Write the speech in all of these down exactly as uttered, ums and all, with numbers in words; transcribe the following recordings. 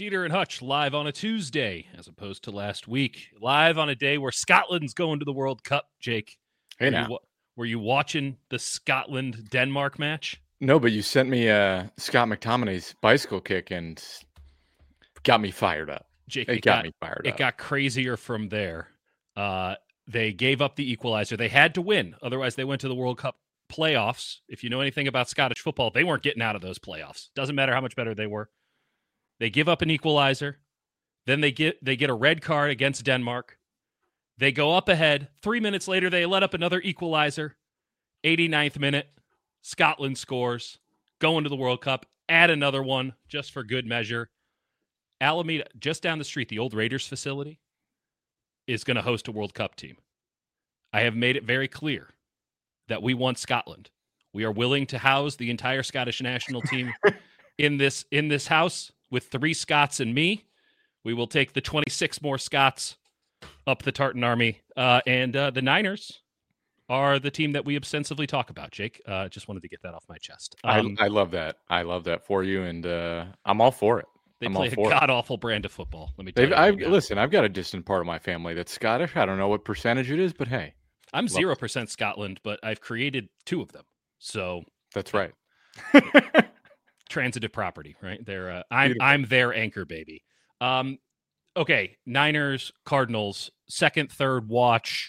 Peter and Hutch live on a Tuesday as opposed to last week. Live on a day where Scotland's going to the World Cup, Jake. Hey, were now. You, were you watching the Scotland-Denmark match? No, but you sent me uh, Scott McTominay's bicycle kick and got me fired up. Jake, it, it got, got me fired it up. It got crazier from there. Uh, they gave up the equalizer. They had to win. Otherwise, they went to the World Cup playoffs. If you know anything about Scottish football, they weren't getting out of those playoffs. Doesn't matter how much better they were. They give up an equalizer. Then they get they get a red card against Denmark. They go up ahead. Three minutes later, they let up another equalizer. eighty-ninth minute, Scotland scores. Going to the World Cup. Add another one just for good measure. Alameda, just down the street, the old Raiders facility, is going to host a World Cup team. I have made it very clear that we want Scotland. We are willing to house the entire Scottish national team in this in this house with three Scots and me. We will take the twenty-six more Scots up the Tartan Army. Uh, and uh, the Niners are the team that we obsessively talk about, Jake. Uh, just wanted to get that off my chest. Um, I, I love that. I love that for you, and uh, I'm all for it. They I'm play a god-awful brand of football. Let me tell They've, you. I've, listen, I've got a distant part of my family that's Scottish. I don't know what percentage it is, but hey. I'm zero percent Scotland, but I've created two of them. So that's right. Transitive property, right? They're uh, I'm Beautiful. I'm their anchor baby. Um, okay, Niners, Cardinals, second, third watch.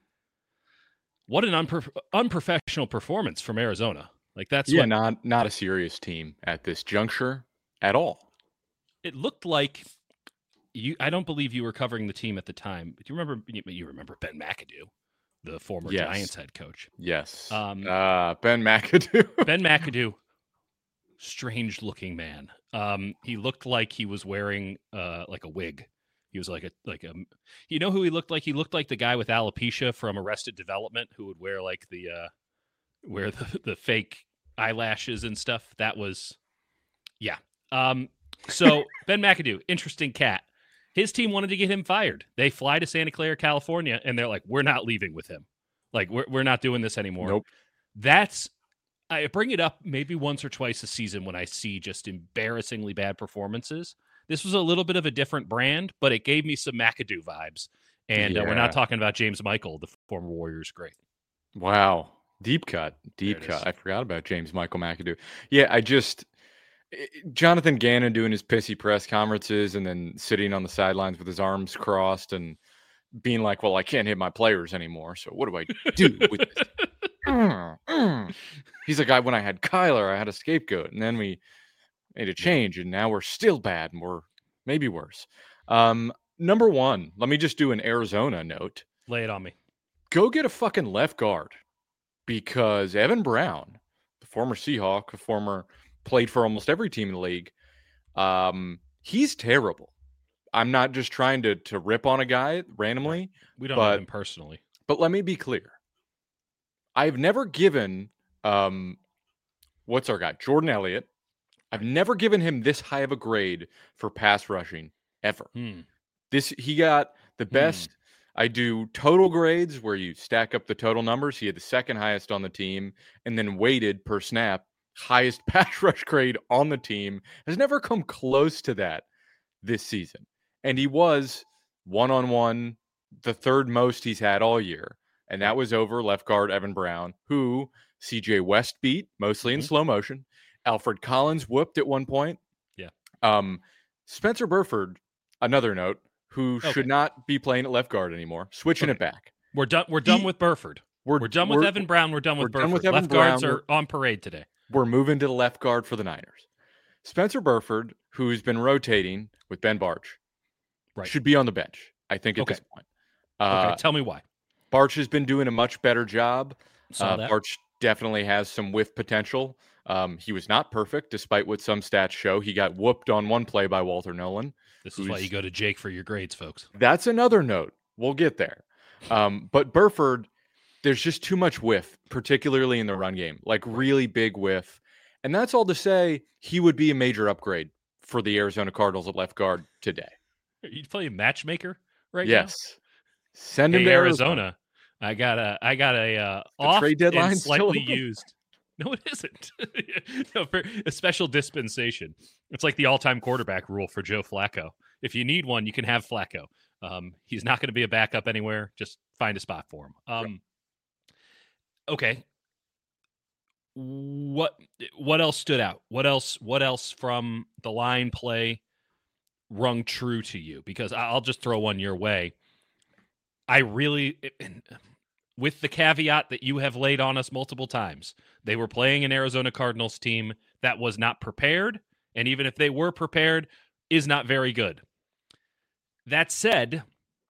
What an unpro- unprofessional performance from Arizona. Like that's yeah, what, not not a serious team at this juncture at all. It looked like you. I don't believe you were covering the team at the time. But you remember? You remember Ben McAdoo, the former yes. Giants head coach. Yes. Um, uh, Ben McAdoo. Ben McAdoo, strange-looking man. Um, he looked like he was wearing uh, like a wig. He was like a like a. You know who he looked like? He looked like the guy with alopecia from Arrested Development, who would wear like the uh, wear the the fake eyelashes and stuff. That was, yeah. Um, so Ben McAdoo, interesting cat. His team wanted to get him fired. They fly to Santa Clara, California, and they're like, we're not leaving with him. Like, we're we're not doing this anymore. Nope. That's, I bring it up maybe once or twice a season when I see just embarrassingly bad performances. This was a little bit of a different brand, but it gave me some McAdoo vibes. And yeah. uh, we're not talking about James Michael, the former Warriors great. Wow. Deep cut. Deep cut. Is. I forgot about James Michael McAdoo. Yeah, I just... Jonathan Gannon doing his pissy press conferences and then sitting on the sidelines with his arms crossed and being like, well, I can't hit my players anymore. So what do I do with this? mm, mm. He's like, I, when I had Kyler, I had a scapegoat. And then we made a change and now we're still bad and we're maybe worse. Um, number one, let me just do an Arizona note. Lay it on me. Go get a fucking left guard because Evan Brown, the former Seahawk, a former... played for almost every team in the league. Um, he's terrible. I'm not just trying to to rip on a guy randomly. We don't but, know him personally. But let me be clear. I've never given, um, what's our guy? Jordan Elliott. I've never given him this high of a grade for pass rushing ever. Hmm. This He got the best. Hmm. I do total grades where you stack up the total numbers. He had the second highest on the team and then weighted per snap. Highest pass rush grade on the team, has never come close to that this season. And he was one-on-one, the third most he's had all year. And that was over left guard Evan Brown, who C J West beat, mostly mm-hmm. in slow motion. Alfred Collins whooped at one point. Yeah. Um, Spencer Burford, another note, who okay. should not be playing at left guard anymore, switching okay. it back. We're done. We're done he, with Burford. We're, we're done with we're, Evan Brown. We're done with we're Burford. Done with Evan left Brown. guards are on parade today. We're moving to the left guard for the Niners. Spencer Burford, who's been rotating with Ben Barch, right. should be on the bench, I think, at okay. this point. Uh, okay, tell me why. Barch has been doing a much better job. Saw uh, that. Barch definitely has some whiff potential. Um, he was not perfect, despite what some stats show. He got whooped on one play by Walter Nolan. This is why you go to Jake for your grades, folks. That's another note. We'll get there. Um, but Burford... there's just too much whiff, particularly in the run game, like really big whiff. And that's all to say he would be a major upgrade for the Arizona Cardinals at left guard today. Are you playing matchmaker right yes. now? Yes. Send him hey, to Arizona. Arizona. I got a, I got a uh, off trade deadline and slightly used. No, it isn't. No, for a special dispensation. It's like the all-time quarterback rule for Joe Flacco. If you need one, you can have Flacco. Um, he's not going to be a backup anywhere. Just find a spot for him. Um, okay. What what else stood out? What else? What else from the line play rung true to you? Because I'll just throw one your way. I really, with the caveat that you have laid on us multiple times, they were playing an Arizona Cardinals team that was not prepared, and even if they were prepared, is not very good. That said,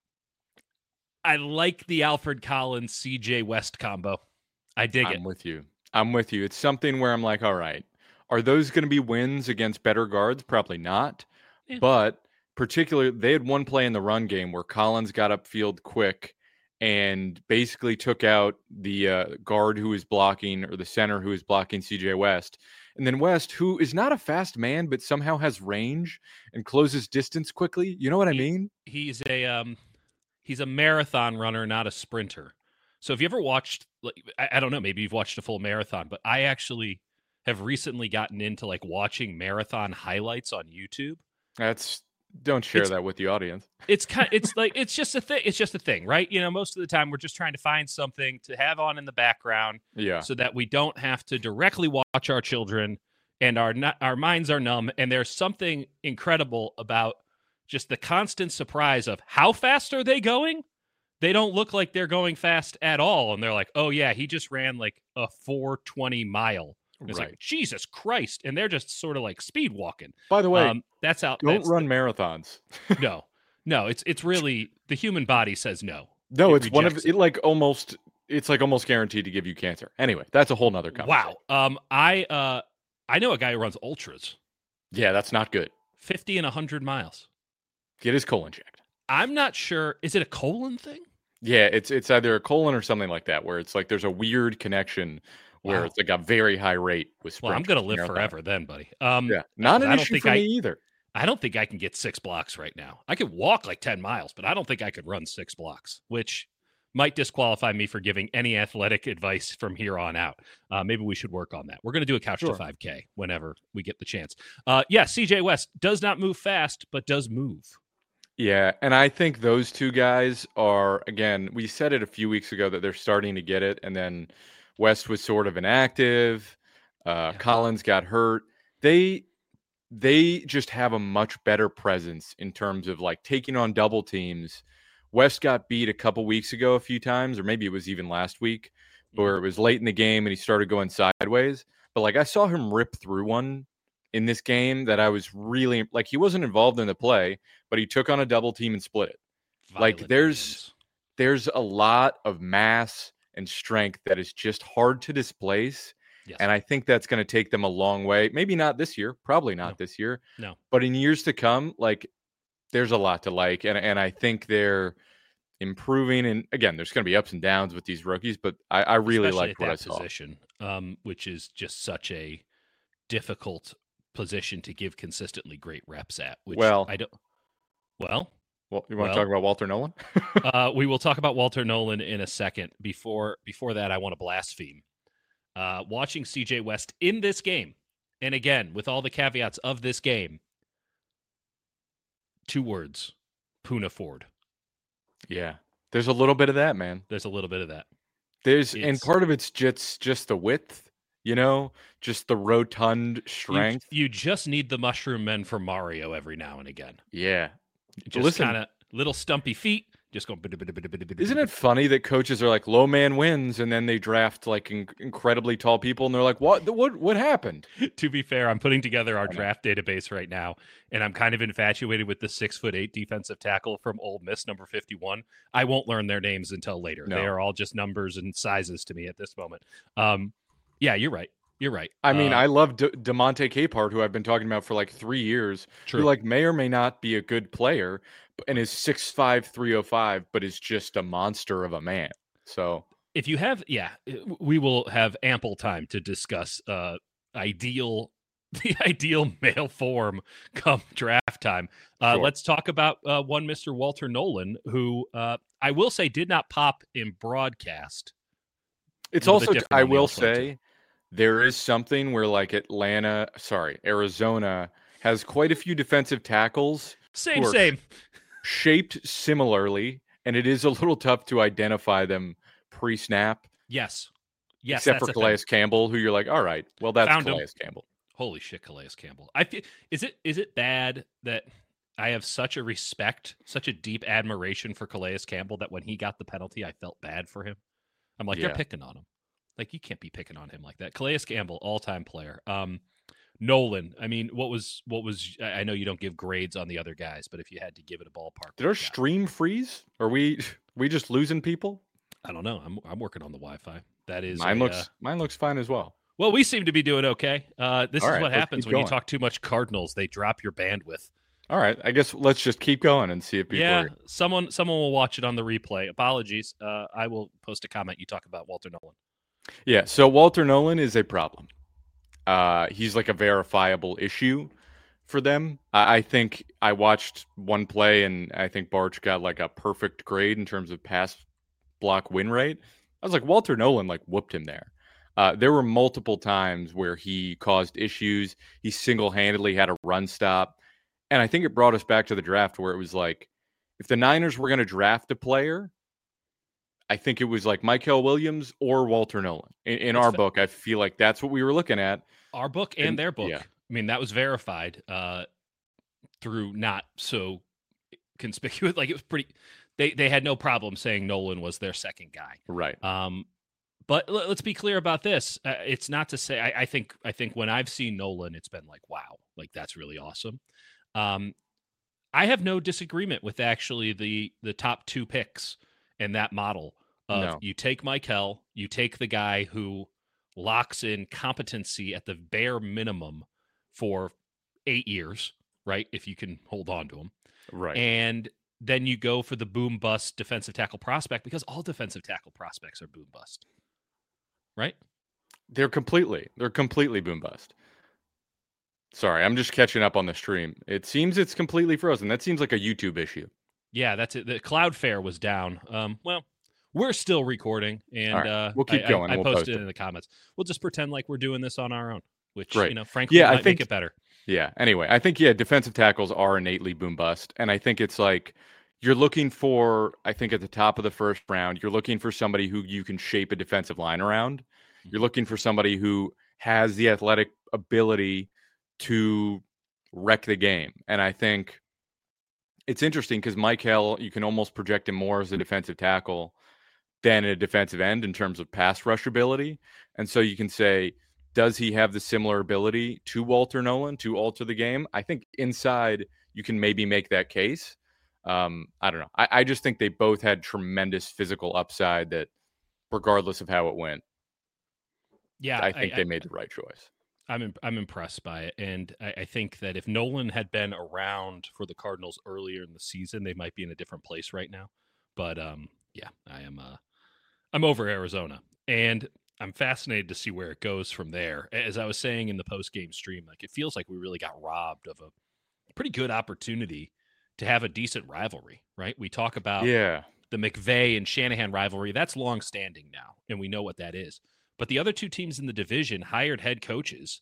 I like the Alfred Collins C J West combo. I dig I'm it. I'm with you. I'm with you. It's something where I'm like, all right, are those going to be wins against better guards? Probably not. Yeah. But particularly, they had one play in the run game where Collins got upfield quick and basically took out the uh, guard who was blocking or the center who was blocking C J West. And then West, who is not a fast man, but somehow has range and closes distance quickly. You know what he, I mean? He's a um, he's a marathon runner, not a sprinter. So if you ever watched, like, I, I don't know, maybe you've watched a full marathon, but I actually have recently gotten into like watching marathon highlights on YouTube. That's don't share it's, that with the audience. It's kind, it's like it's just a thing. It's just a thing, right? You know, most of the time we're just trying to find something to have on in the background, yeah, so that we don't have to directly watch our children and our not, our minds are numb. And there's something incredible about just the constant surprise of how fast are they going? They don't look like they're going fast at all. And they're like, oh, yeah, he just ran like a four twenty mile. And it's right. like, Jesus Christ. And they're just sort of like speed walking. By the way, um, that's how. Don't that's run the, marathons. no, no, it's it's really the human body says no. No, it it's one of it, it like almost it's like almost guaranteed to give you cancer. Anyway, that's a whole nother conversation. Wow. Um, I uh, I know a guy who runs ultras. Yeah, that's not good. fifty and one hundred miles. Get his colon checked. I'm not sure. Is it a colon thing? Yeah, it's it's either a colon or something like that, where it's like there's a weird connection where wow. it's like a very high rate with sprint. Well, I'm going to live marathon. forever then, buddy. Um, yeah, not an I don't issue think for I, me either. I don't think I can get six blocks right now. I could walk like ten miles, but I don't think I could run six blocks, which might disqualify me for giving any athletic advice from here on out. Uh, maybe we should work on that. We're going to do a couch sure. to five K whenever we get the chance. Uh, yeah, C J West does not move fast, but does move. Yeah, and I think those two guys are, again, we said it a few weeks ago that they're starting to get it, and then West was sort of inactive. Uh, yeah. Collins got hurt. They they just have a much better presence in terms of like taking on double teams. West got beat a couple weeks ago a few times, or maybe it was even last week, where it was late in the game and he started going sideways. But like I saw him rip through one in this game that I was really like, he wasn't involved in the play, but he took on a double team and split it. Violent like there's games. there's a lot of mass and strength that is just hard to displace. Yes. And I think that's going to take them a long way. Maybe not this year, probably not no. this year. No. But in years to come, like there's a lot to like. And, and I think they're improving. And again, there's going to be ups and downs with these rookies, but I, I really like what I saw. Position, um, which is just such a difficult position to give consistently great reps at. Which well, I don't. Well, well, you want well, to talk about Walter Nolan? uh, we will talk about Walter Nolan in a second. Before before that, I want to blaspheme. Uh, watching C J West in this game, and again with all the caveats of this game, two words: Poona Ford. Yeah, there's a little bit of that, man. There's a little bit of that. There's it's, and part of it's just just the width. You know, just the rotund strength. You, you just need the mushroom men from Mario every now and again. Yeah. Just kind of little stumpy feet. Just go. Isn't it funny that coaches are like, low man wins, and then they draft like in- incredibly tall people, and they're like, what? What? What happened? To be fair, I'm putting together our draft database right now, and I'm kind of infatuated with the six foot eight defensive tackle from Ole Miss, number fifty-one. I won't learn their names until later. No. They are all just numbers and sizes to me at this moment. Um, Yeah, you're right. You're right. I mean, uh, I love De- DeMonte Capehart, who I've been talking about for like three years. True. Who like may or may not be a good player, and is six five, three oh five, but is just a monster of a man. So if you have, yeah, we will have ample time to discuss uh, ideal, the ideal male form come draft time. Uh, sure. Let's talk about uh, one Mister Walter Nolan, who uh, I will say did not pop in broadcast. It's also, I will say, there is something where like Atlanta, sorry, Arizona has quite a few defensive tackles. Same, same. Sh- shaped similarly, and it is a little tough to identify them pre-snap. Yes. Yes. Except for Calais thing. Campbell, who you're like, all right, well, that's Found Calais him. Campbell. Holy shit, Calais Campbell. I feel is it is it bad that I have such a respect, such a deep admiration for Calais Campbell that when he got the penalty, I felt bad for him. I'm like, yeah. You're picking on him. Like, you can't be picking on him like that. Calais Campbell, all-time player. Um, Nolan, I mean, what was what was? I know you don't give grades on the other guys, but if you had to give it a ballpark, did our stream freeze? Are we we just losing people? I don't know. I'm I'm working on the Wi-Fi. That is mine a, looks uh, mine looks fine as well. Well, we seem to be doing okay. Uh, this All is right, what happens when going. you talk too much Cardinals. They drop your bandwidth. All right, I guess let's just keep going and see if people. Yeah, are... someone someone will watch it on the replay. Apologies. Uh, I will post a comment. You talk about Walter Nolan. Yeah, so Walter Nolan is a problem. Uh, he's like a verifiable issue for them. I, I think I watched one play, and I think Barch got like a perfect grade in terms of pass block win rate. I was like, Walter Nolan like whooped him there. Uh, there were multiple times where he caused issues. He single-handedly had a run stop. And I think it brought us back to the draft where it was like, if the Niners were going to draft a player, I think it was like Mykel Williams or Walter Nolan. In, in our fa- book, I feel like that's what we were looking at. Our book and, and their book. Yeah. I mean, that was verified uh, through not so conspicuous. Like, it was pretty – they they had no problem saying Nolan was their second guy. Right. Um, But let's be clear about this. Uh, it's not to say I, I think I think when I've seen Nolan, it's been like, wow, like that's really awesome. Um, I have no disagreement with actually the the top two picks and that model of no. You take Mykel, you take the guy who locks in competency at the bare minimum for eight years, right? If you can hold on to him, right, and then you go for the boom bust defensive tackle prospect because all defensive tackle prospects are boom bust. Right? They're completely, they're completely boom bust. Sorry, I'm just catching up on the stream. It seems it's completely frozen. That seems like a YouTube issue. Yeah, that's it. The Cloudflare was down. Um, well, we're still recording, and right. uh, we'll keep I, going. I, I we'll posted post it in the comments. We'll just pretend like we're doing this on our own, which Great. you know, frankly, yeah, might I think, make it better. Yeah. Anyway, I think yeah, defensive tackles are innately boom bust, and I think it's like you're looking for. I think at the top of the first round, you're looking for somebody who you can shape a defensive line around. You're looking for somebody who has the athletic ability to wreck the game. And I think it's interesting because Mykel, you can almost project him more as a defensive tackle than a defensive end in terms of pass rush ability. And so you can say, does he have the similar ability to Walter Nolan to alter the game? I think inside you can maybe make that case. Um, I don't know. I, I just think they both had tremendous physical upside that regardless of how it went, Yeah, I think I, they I, made the right choice. I'm im- I'm impressed by it, and I, I think that if Nolan had been around for the Cardinals earlier in the season, they might be in a different place right now. But um, yeah, I am uh, I'm over Arizona, and I'm fascinated to see where it goes from there. As I was saying in the post game stream, like it feels like we really got robbed of a pretty good opportunity to have a decent rivalry, right? We talk about yeah. the McVay and Shanahan rivalry. That's long standing now, and we know what that is. But the other two teams in the division hired head coaches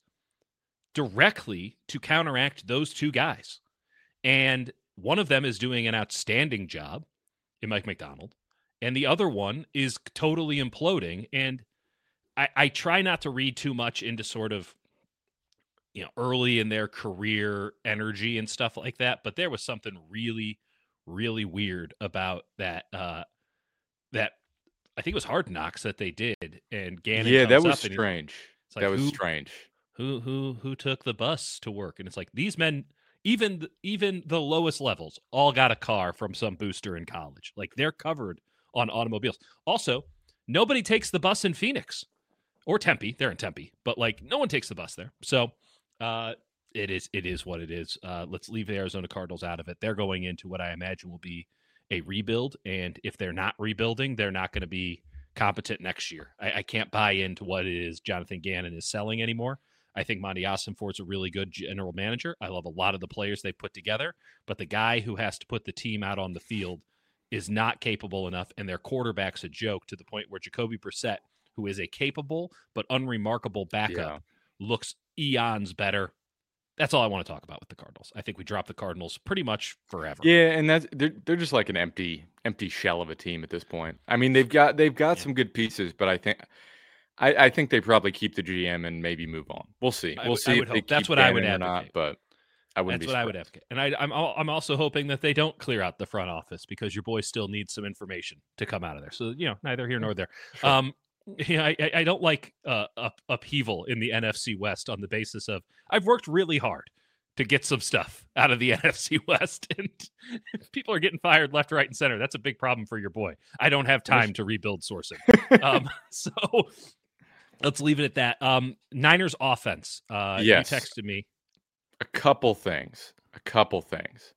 directly to counteract those two guys. And one of them is doing an outstanding job in Mike Macdonald. And the other one is totally imploding. And I, I try not to read too much into sort of, you know, early in their career energy and stuff like that. But there was something really, really weird about that, uh, that, I think it was Hard Knocks that they did, and Gannon. Yeah, comes that was up strange. It's like, that was who, strange. Who who who took the bus to work? And it's like these men, even even the lowest levels, all got a car from some booster in college. Like they're covered on automobiles. Also, nobody takes the bus in Phoenix or Tempe. They're in Tempe, but like no one takes the bus there. So uh, it is it is what it is. Uh, let's leave the Arizona Cardinals out of it. They're going into what I imagine will be a rebuild, and if they're not rebuilding, they're not going to be competent next year. I, I can't buy into what it is Jonathan Gannon is selling anymore. I think Monty Ossenfort's a really good general manager. I love a lot of the players they put together, but the guy who has to put the team out on the field is not capable enough, and their quarterback's a joke to the point where Jacoby Brissett who is a capable but unremarkable backup, yeah. looks eons better. That's all I want to talk about with the Cardinals. I think we dropped the Cardinals pretty much forever. Yeah, and that's they're they're just like an empty empty shell of a team at this point. I mean, they've got they've got yeah. some good pieces, but I think I, I think they probably keep the G M and maybe move on. We'll see. We'll see if they keep that's what I would advocate. Not, but I wouldn't. That's be what I would advocate. And I, I'm I'm also hoping that they don't clear out the front office because your boy still needs some information to come out of there. So you know, neither here nor there. Sure. Um, yeah, I I don't like uh up, upheaval in the N F C West on the basis of I've worked really hard to get some stuff out of the N F C West, and people are getting fired left, right, and center. That's a big problem for your boy. I don't have time to rebuild sourcing. um, so let's leave it at that. Um, Niners offense. Uh, yes. You texted me. A couple things. A couple things.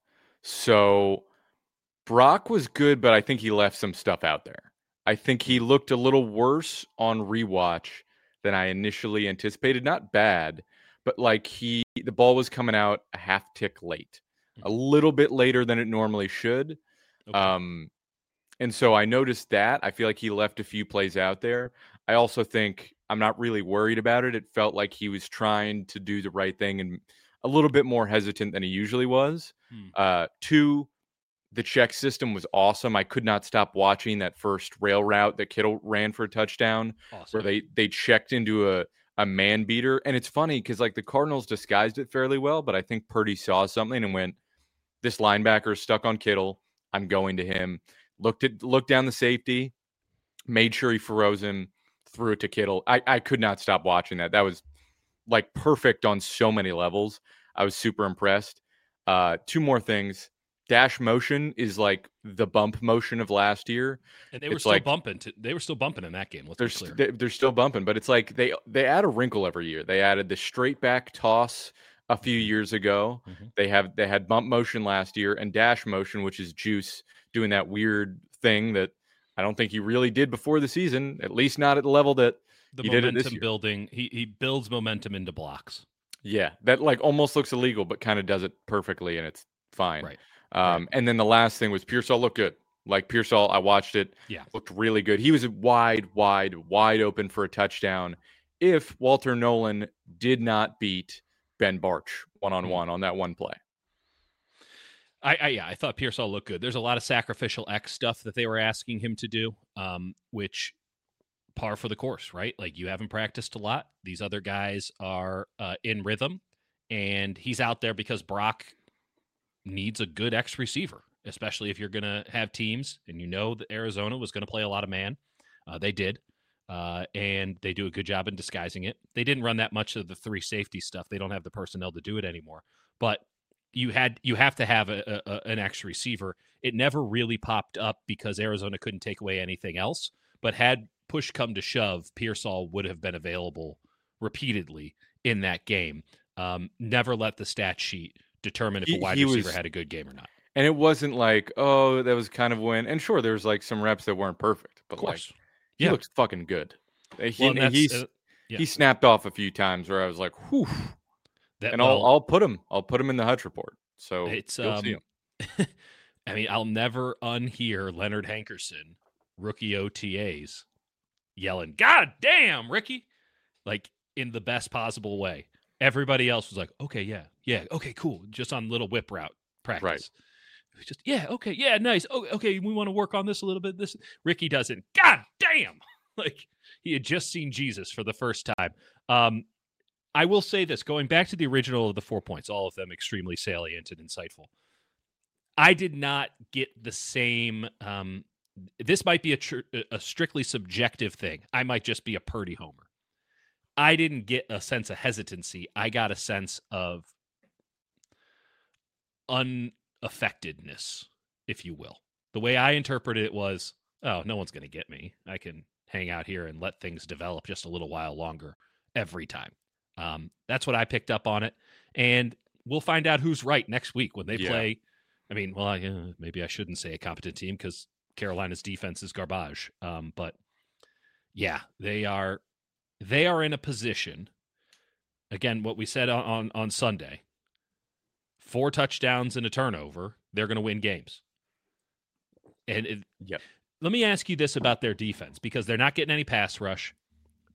So Brock was good, but I think he left some stuff out there. I think he looked a little worse on rewatch than I initially anticipated. Not bad, but like he, the ball was coming out a half tick late, a little bit later than it normally should. Okay. Um, and so I noticed that. I feel like he left a few plays out there. I also think I'm not really worried about it. It felt like he was trying to do the right thing and a little bit more hesitant than he usually was. Hmm. Uh, two, the check system was awesome. I could not stop watching that first rail route that Kittle ran for a touchdown, awesome. where they they checked into a, a man beater. And it's funny because like the Cardinals disguised it fairly well, but I think Purdy saw something and went, this linebacker is stuck on Kittle. I'm going to him. Looked at looked down the safety, made sure he froze him, threw it to Kittle. I, I could not stop watching that. That was like perfect on so many levels. I was super impressed. Uh, two more things. Dash motion is like the bump motion of last year. And they were it's still like, bumping. To, they were still bumping in that game. Let's they're, be clear. They, they're still bumping, but it's like they, they add a wrinkle every year. They added the straight back toss a few years ago. Mm-hmm. They have they had bump motion last year and dash motion, which is Juice doing that weird thing that I don't think he really did before the season, at least not at the level that the he momentum did it this year. building. He he builds momentum into blocks. Yeah, that like almost looks illegal, but kind of does it perfectly, and it's fine. Right. Um, right. And then the last thing was Pearsall looked good. Like Pearsall, I watched it. Yeah, looked really good. He was wide, wide, wide open for a touchdown. If Walter Nolan did not beat Ben Barch one on one on that one play. I, I yeah, I thought Pearsall looked good. There's a lot of sacrificial X stuff that they were asking him to do, um, which par for the course, right? Like you haven't practiced a lot. These other guys are uh, in rhythm, and he's out there because Brock needs a good X receiver, especially if you're going to have teams, and you know that Arizona was going to play a lot of man. Uh, they did, uh, and they do a good job in disguising it. They didn't run that much of the three safety stuff. They don't have the personnel to do it anymore, but you had you have to have a, a, an X receiver. It never really popped up because Arizona couldn't take away anything else, but had push come to shove, Pearsall would have been available repeatedly in that game. Um, never let the stat sheet determine if he, a wide receiver was, had a good game or not. And it wasn't like, oh, that was kind of when. And sure, there's like some reps that weren't perfect, but like he yeah. looks fucking good. He, well, he's, uh, yeah. he snapped off a few times where I was like, whew. That, and well, I'll I'll put him I'll put him in the Hutch report. So it's you'll um, see him. I mean, I'll never unhear Leonard Hankerson, rookie O T As, yelling, "God damn, Ricky!" like in the best possible way. Everybody else was like, "Okay, yeah, yeah, okay, cool," just on little whip route practice. Right. Just yeah, okay, yeah, nice. Oh, okay, we want to work on this a little bit. This Ricky doesn't. God damn, like he had just seen Jesus for the first time. Um, I will say this, going back to the original of the four points, all of them extremely salient and insightful. I did not get the same. Um, this might be a, tr- a strictly subjective thing. I might just be a Purdy homer. I didn't get a sense of hesitancy. I got a sense of unaffectedness, if you will. The way I interpreted it was, oh, no one's going to get me. I can hang out here and let things develop just a little while longer every time. Um, that's what I picked up on it. And we'll find out who's right next week when they yeah. play. I mean, well, I, uh, maybe I shouldn't say a competent team because Carolina's defense is garbage. Um, but yeah, they are they are in a position. Again, what we said on, on, on Sunday, four touchdowns and a turnover, they're going to win games. And it, yep. let me ask you this about their defense, because they're not getting any pass rush.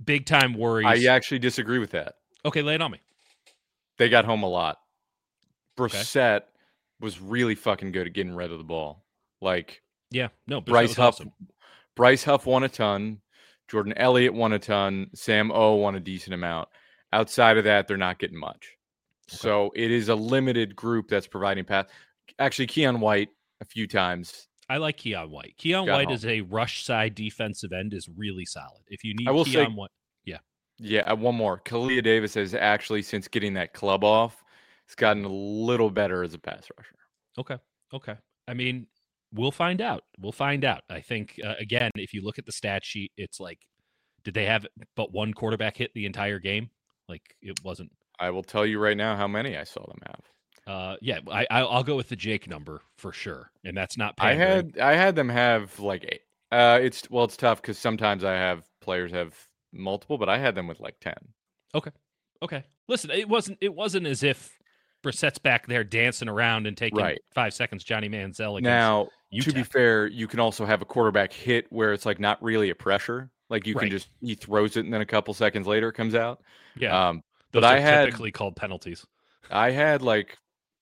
big time worries. I actually disagree with that. Okay, lay it on me. They got home a lot. Brissett okay. was really fucking good at getting rid of the ball. Like, yeah, no, Bryce Huff. Awesome. Bryce Huff won a ton. Jordan Elliott won a ton. Sam O won a decent amount. Outside of that, they're not getting much. Okay. So it is a limited group that's providing pass. Actually, Keon White a few times. I like Keon White. Keon White home. is a rush side defensive end is really solid. If you need I will Keon say, White, yeah. Yeah, one more. Kalia Davis has actually, since getting that club off, it's gotten a little better as a pass rusher. Okay. Okay. I mean, we'll find out. We'll find out. I think, uh, again, if you look at the stat sheet, it's like, did they have but one quarterback hit the entire game? Like, it wasn't. I will tell you right now how many I saw them have. Uh, yeah, I, I'll go with the Jake number for sure, and that's not pandering. I had I had them have like eight. Uh, it's well, it's tough because sometimes I have players have multiple, but I had them with like ten. Okay, okay. Listen, it wasn't it wasn't as if Brissett's back there dancing around and taking right. five seconds. Johnny Manziel against now. U T E P. To be fair, you can also have a quarterback hit where it's like not really a pressure. Like you right. can just he throws it and then a couple seconds later it comes out. Yeah, um, those but are I had typically called penalties. I had like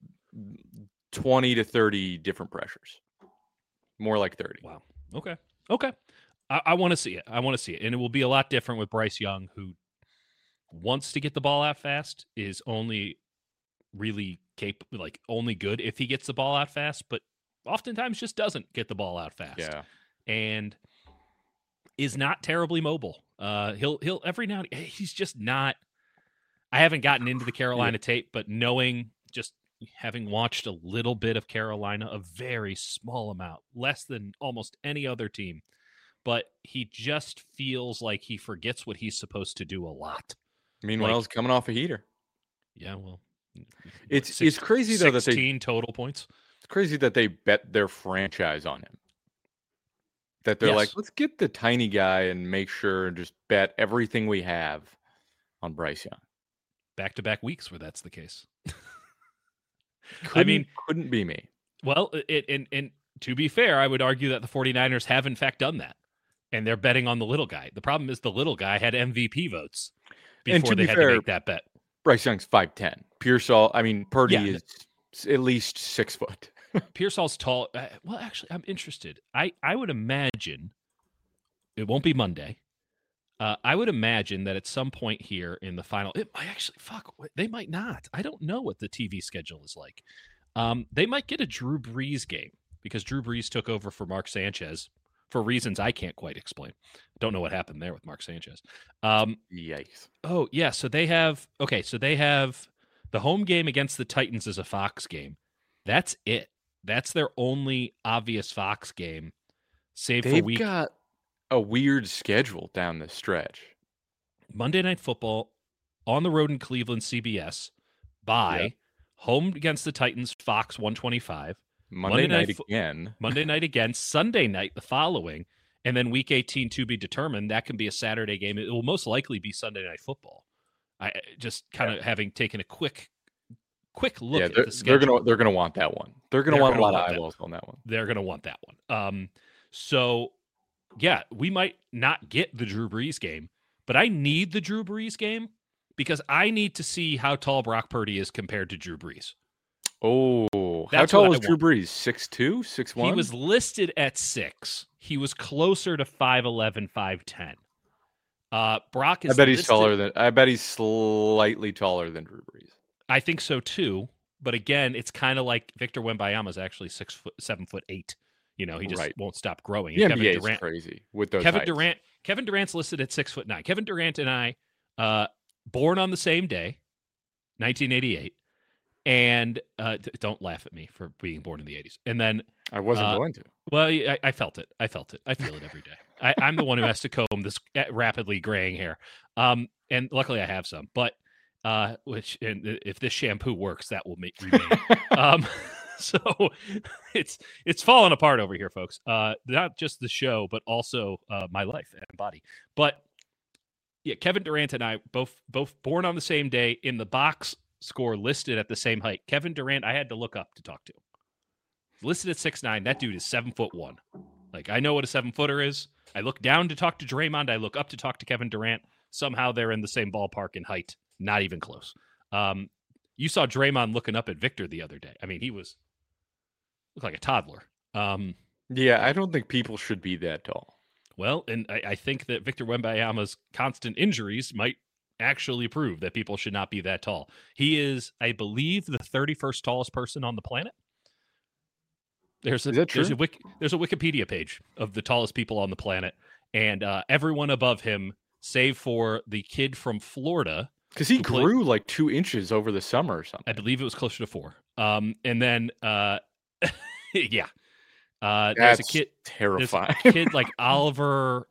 twenty to thirty different pressures. More like thirty. Wow. Okay. Okay. I, I want to see it. I want to see it. And it will be a lot different with Bryce Young, who wants to get the ball out fast, is only really capable, like only good if he gets the ball out fast, but oftentimes just doesn't get the ball out fast. Yeah. And is not terribly mobile. Uh, he'll, he'll every now and again, he's just not, I haven't gotten into the Carolina yeah. tape, but knowing just having watched a little bit of Carolina, a very small amount, less than almost any other team, but he just feels like he forgets what he's supposed to do a lot. Meanwhile, like, he's coming off a heater. Yeah, well, it's six, it's crazy though that they sixteen total points. It's crazy that they bet their franchise on him. That they're yes. like, let's get the tiny guy and make sure and just bet everything we have on Bryce Young. Back-to-back weeks where that's the case. I mean, couldn't be me. Well, it and and to be fair, I would argue that the 49ers have in fact done that, and they're betting on the little guy. The problem is the little guy had M V P votes before they be had fair, to make that bet. Bryce Young's five ten. Pearsall, I mean, Purdy yeah. is at least six foot. Pearsall's tall. Uh, well, actually, I'm interested. I, I would imagine it won't be Monday. Uh, I would imagine that at some point here in the final, it might actually, fuck, they might not. I don't know what the T V schedule is like. Um, they might get a Drew Brees game because Drew Brees took over for Mark Sanchez for reasons I can't quite explain. Don't know what happened there with Mark Sanchez. Um, Yikes. Oh, yeah. So they have, okay, so they have the home game against the Titans is a Fox game. That's it. That's their only obvious Fox game, save They've for week. got a weird schedule down the stretch. Monday Night Football on the road in Cleveland, C B S. Bye. Yep. Home against the Titans, Fox one twenty-five. Monday, Monday night, night fo- again. Monday night again. Sunday night the following. And then week eighteen to be determined. That can be a Saturday game. It will most likely be Sunday Night Football. I just kind of yeah. having taken a quick quick look yeah, at the schedule. They're gonna they're gonna want that one. They're gonna they're want gonna a lot of eyeballs that. on that one. They're gonna want that one. Um, so yeah, we might not get the Drew Brees game, but I need the Drew Brees game because I need to see how tall Brock Purdy is compared to Drew Brees. Oh, That's how tall was Drew Brees? six two, six one? He was listed at six. He was closer to five eleven, five ten. Uh, Brock is I bet listed, he's taller than I bet he's slightly taller than Drew Brees. I think so too. But again, it's kind of like Victor Wembanyama is actually six foot, seven foot eight. You know, he just right. won't stop growing. The N B A is crazy with those. Kevin heights. Durant. Kevin Durant's listed at six foot nine. Kevin Durant and I, uh, born on the same day, nineteen eighty-eight, and uh, don't laugh at me for being born in the eighties. And then I wasn't uh, going to. Well, I, I felt it. I felt it. I feel it every day. I, I'm the one who has to comb this rapidly graying hair. Um, and luckily I have some. But uh, which, and if this shampoo works, that will make remain. um, so it's it's falling apart over here, folks. Uh, not just the show, but also uh, my life and body. But yeah, Kevin Durant and I both both born on the same day in the box score listed at the same height. Kevin Durant, I had to look up to talk to. Listed at six nine. That dude is seven foot one. Like, I know what a seven footer is. I look down to talk to Draymond. I look up to talk to Kevin Durant. Somehow they're in the same ballpark in height. Not even close. Um, you saw Draymond looking up at Victor the other day. I mean, he was looked like a toddler. Um, yeah, I don't think people should be that tall. Well, and I, I think that Victor Wembanyama's constant injuries might actually prove that people should not be that tall. He is, I believe, the thirty-first tallest person on the planet. There's a, is that true? There's a, Wiki, there's a Wikipedia page of the tallest people on the planet, and uh, everyone above him, save for the kid from Florida. Because he grew played, like two inches over the summer or something. I believe it was closer to four. Um, and then, uh, yeah. Uh, That's there's a kid, terrifying. There's a kid like Oliver,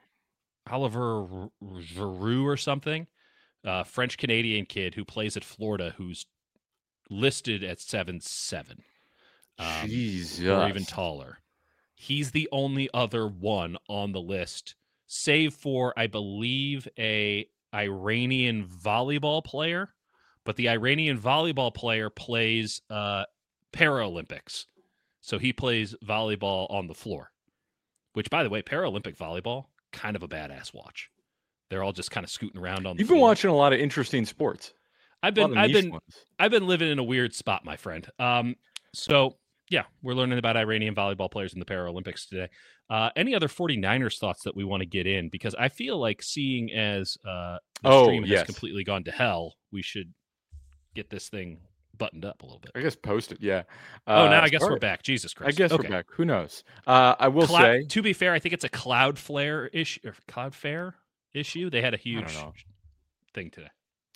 Oliver Giroux or something, uh, French Canadian kid who plays at Florida, who's listed at seven seven, um, Jesus, or even taller. He's the only other one on the list, save for I believe a Iranian volleyball player, but the Iranian volleyball player plays uh, Paralympics. So he plays volleyball on the floor, which, by the way, Paralympic volleyball, kind of a badass watch. They're all just kind of scooting around on the You've floor. been watching a lot of interesting sports. I've been, I've been, ones. I've been living in a weird spot, my friend. Um, so yeah, we're learning about Iranian volleyball players in the Paralympics today. Uh, any other 49ers thoughts that we want to get in? Because I feel like seeing as uh, the oh, stream yes. has completely gone to hell, we should get this thing buttoned up a little bit. I guess post it, yeah. Uh, oh, now I guess sorry. we're back. Jesus Christ. I guess okay. we're back. Who knows? Uh, I will Cloud, say, to be fair, I think it's a Cloudflare issue or Cloudflare issue. They had a huge thing today.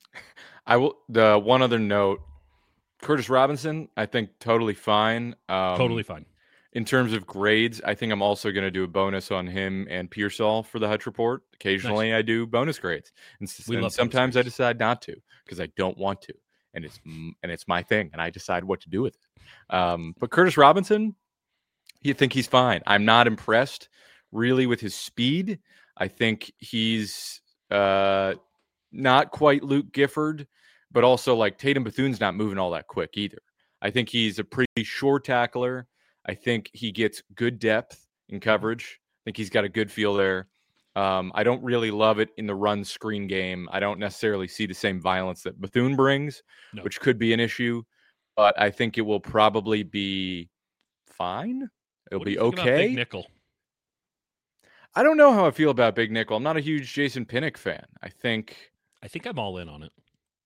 I will. The one other note: Curtis Robinson, I think totally fine. Um, totally fine. In terms of grades, I think I'm also going to do a bonus on him and Pearsall for the Hutch Report. Occasionally, nice. I do bonus grades, and, we and love sometimes I decide not to because I don't want to. And it's and it's my thing, and I decide what to do with it. Um, but Curtis Robinson, you think he's fine. I'm not impressed really with his speed. I think he's uh, not quite Luke Gifford, but also like Tatum Bethune's not moving all that quick either. I think he's a pretty short tackler. I think he gets good depth in coverage. I think he's got a good feel there. Um, I don't really love it in the run screen game. I don't necessarily see the same violence that Bethune brings, no. which could be an issue, but I think it will probably be fine. It'll what be do you think okay. About Big Nickel? I don't know how I feel about Big Nickel. I'm not a huge Jason Pinnock fan. I think I think I'm all in on it.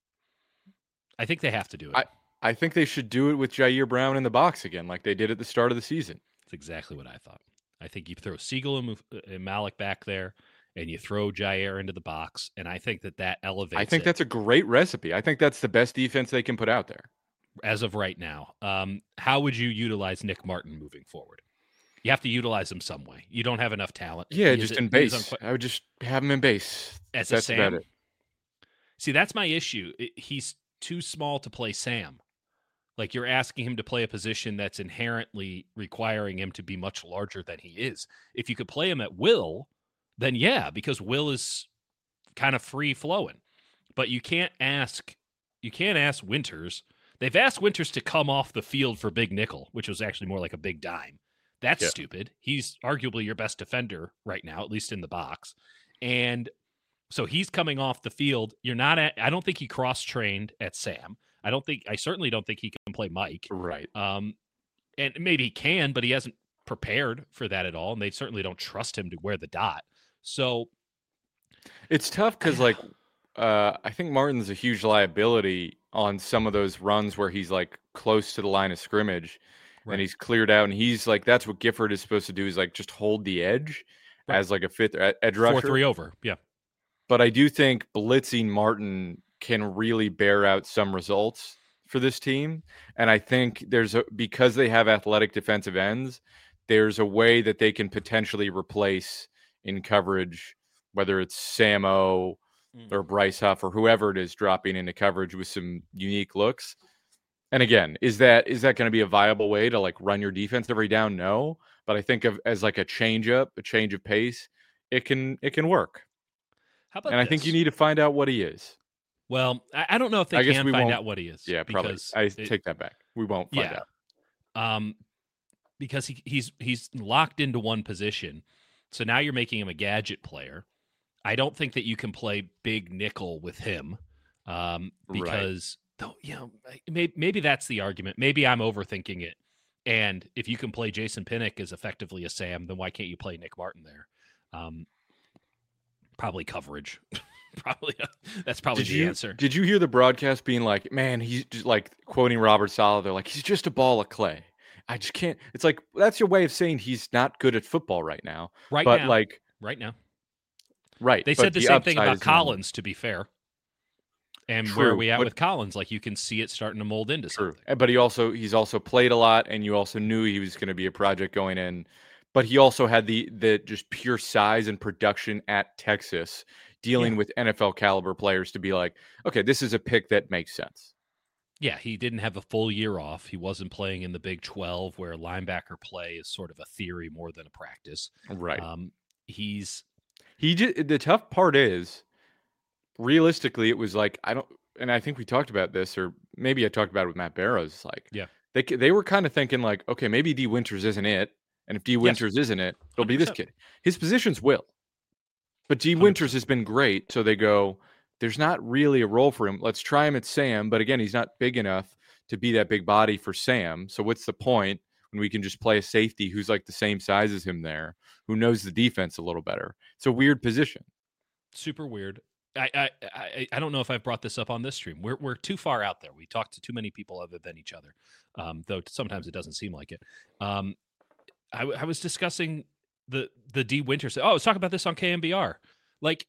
I think they have to do it. I, I think they should do it with Jair Brown in the box again, like they did at the start of the season. That's exactly what I thought. I think you throw Siegel and, and Malik back there, and you throw Jair into the box, and I think that that elevates. I think it. that's a great recipe. I think that's the best defense they can put out there as of right now. Um, how would you utilize Nick Martin moving forward? You have to utilize him some way. You don't have enough talent. Yeah, he just is, in base. Unqu- I would just have him in base. As that's a Sam. about it. See, that's my issue. It, he's too small to play Sam. Like you're asking him to play a position that's inherently requiring him to be much larger than he is. If you could play him at will, then yeah, because Will is kind of free flowing. But you can't ask you can't ask Winters. They've asked Winters to come off the field for Big Nickel, which was actually more like a big dime. That's yeah. stupid. He's arguably your best defender right now, at least in the box. And so he's coming off the field. You're not at, I don't think he cross-trained at Sam. I don't think, I certainly don't think he can play Mike. Right. Um, and maybe he can, but he hasn't prepared for that at all. And they certainly don't trust him to wear the dot. So it's tough because, like, uh, I think Martin's a huge liability on some of those runs where he's like close to the line of scrimmage right. and he's cleared out. And he's like, that's what Gifford is supposed to do is like just hold the edge right. as like a fifth edge rusher. Four, three over. Yeah. But I do think blitzing Martin can really bear out some results for this team. And I think there's a, because they have athletic defensive ends, there's a way that they can potentially replace in coverage, whether it's Sam O mm. or Bryce Huff or whoever it is dropping into coverage with some unique looks. And again, is that, is that going to be a viable way to like run your defense every down? No, but I think of as like a change up, a change of pace, it can, it can work. How about and I this? think you need to find out what he is. Well, I don't know if they I guess can we find won't, out what he is. Yeah, probably. I it, take that back. We won't find yeah. out. Um, because he, he's he's locked into one position. So now you're making him a gadget player. I don't think that you can play big nickel with him um, because, right. though, you know, maybe, maybe that's the argument. Maybe I'm overthinking it. And if you can play Jason Pinnock as effectively as Sam, then why can't you play Nick Martin there? Um, probably coverage. probably that's probably did the you, answer. Did you hear the broadcast being like, man, he's just like quoting Robert Saleh? They're like, he's just a ball of clay. I just can't. It's like, that's your way of saying he's not good at football right now. Right but now. like right now. Right. They said the, the same thing about Collins, to be fair. And True, where are we at but, with Collins? Like, you can see it starting to mold into true. something. But he also he's also played a lot, and you also knew he was going to be a project going in. But he also had the the just pure size and production at Texas, dealing yeah. with N F L caliber players to be like, okay, this is a pick that makes sense. Yeah, he didn't have a full year off. He wasn't playing in the Big twelve, where linebacker play is sort of a theory more than a practice. Right. Um, he's he just the tough part is, realistically, it was like I don't, and I think we talked about this, or maybe I talked about it with Matt Barrows. Like, yeah, they they were kind of thinking like, okay, maybe D Winters isn't it, and if D Winters yes. isn't it, it'll one hundred percent. Be this kid. His positions will, but D Winters has been great, so they go, there's not really a role for him. Let's try him at Sam, but again, he's not big enough to be that big body for Sam. So what's the point when we can just play a safety who's like the same size as him there, who knows the defense a little better? It's a weird position. Super weird. I, I I I don't know if I've brought this up on this stream. We're we're too far out there. We talk to too many people other than each other, um, though sometimes it doesn't seem like it. Um, I, I was discussing the the D Winters. Oh, I was talking about this on K M B R. Like,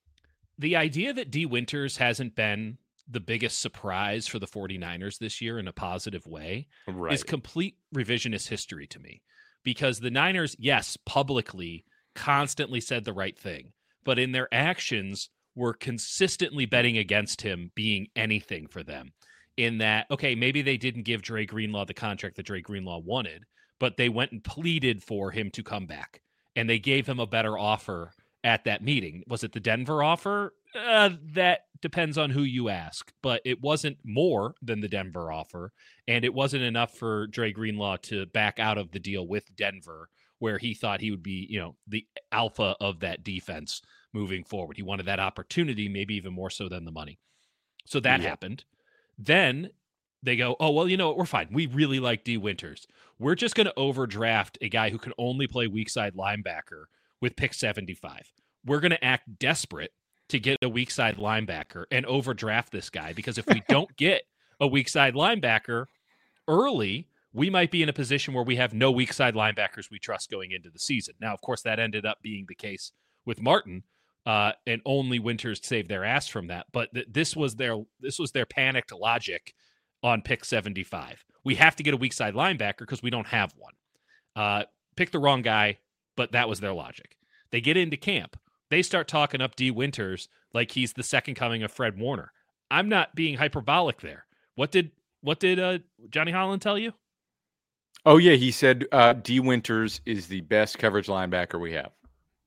the idea that D Winters hasn't been the biggest surprise for the 49ers this year in a positive way right. is complete revisionist history to me, because the Niners, yes, publicly constantly said the right thing, but in their actions were consistently betting against him being anything for them. In that, okay, maybe they didn't give Dre Greenlaw the contract that Dre Greenlaw wanted, but they went and pleaded for him to come back, and they gave him a better offer at that meeting. Was it the Denver offer? Uh, that depends on who you ask, but it wasn't more than the Denver offer, and it wasn't enough for Dre Greenlaw to back out of the deal with Denver, where he thought he would be, you know, the alpha of that defense moving forward. He wanted that opportunity, maybe even more so than the money. So that yeah. happened. Then they go, oh, well, you know what? We're fine. We really like D Winters. We're just going to overdraft a guy who can only play weak side linebacker with pick seventy-five. We're going to act desperate to get a weak side linebacker and overdraft this guy, because if we don't get a weak side linebacker early, we might be in a position where we have no weak side linebackers we trust going into the season. Now, of course, that ended up being the case with Martin, uh, and only Winters saved their ass from that. But th- this was their this was their panicked logic on pick seventy-five. We have to get a weak side linebacker because we don't have one. Uh, pick the wrong guy, but that was their logic. They get into camp. They start talking up D Winters like he's the second coming of Fred Warner. I'm not being hyperbolic there. What did what did uh, Johnny Holland tell you? Oh, yeah, he said uh, D Winters is the best coverage linebacker we have.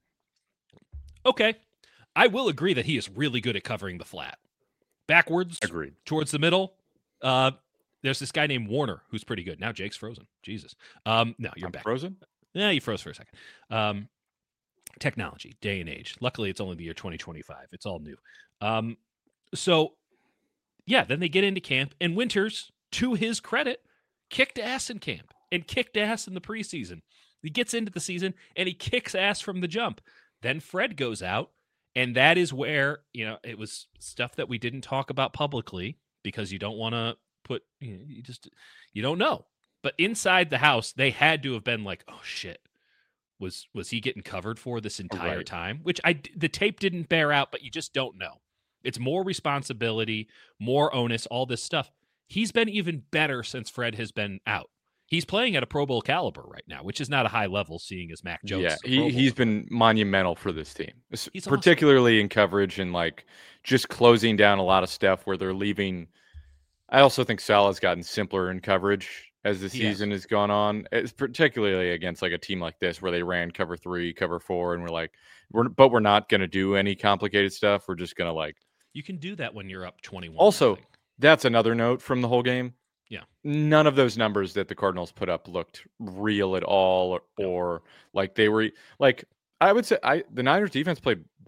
Okay. I will agree that he is really good at covering the flat. Backwards, agreed. Towards the middle. Uh, there's this guy named Warner who's pretty good. Now Jake's frozen. Jesus. Um, no, you're I'm back. Frozen? Yeah, you froze for a second. Um, technology, day and age. Luckily, it's only the year twenty twenty-five. It's all new. Um, so, yeah, then they get into camp, and Winters, to his credit, kicked ass in camp and kicked ass in the preseason. He gets into the season, and he kicks ass from the jump. Then Fred goes out, and that is where, you know, it was stuff that we didn't talk about publicly because you don't want to put, you know, you just, you don't know. But inside the house, they had to have been like, oh, shit. Was was he getting covered for this entire right. time? Which I the tape didn't bear out, but you just don't know. It's more responsibility, more onus, all this stuff. He's been even better since Fred has been out. He's playing at a Pro Bowl caliber right now, which is not a high level, seeing as Mac Jones. Yeah, he, he's been monumental for this team, he's particularly awesome. in coverage and like just closing down a lot of stuff where they're leaving. I also think Salah's gotten simpler in coverage as the season has gone on. It's particularly against like a team like this where they ran cover three, cover four, and we're like, we're but we're not going to do any complicated stuff. We're just going to like. You can do that when you're up twenty-one. Also, that's another note from the whole game. Yeah. None of those numbers that the Cardinals put up looked real at all, or, or like they were like, I would say I the Niners defense played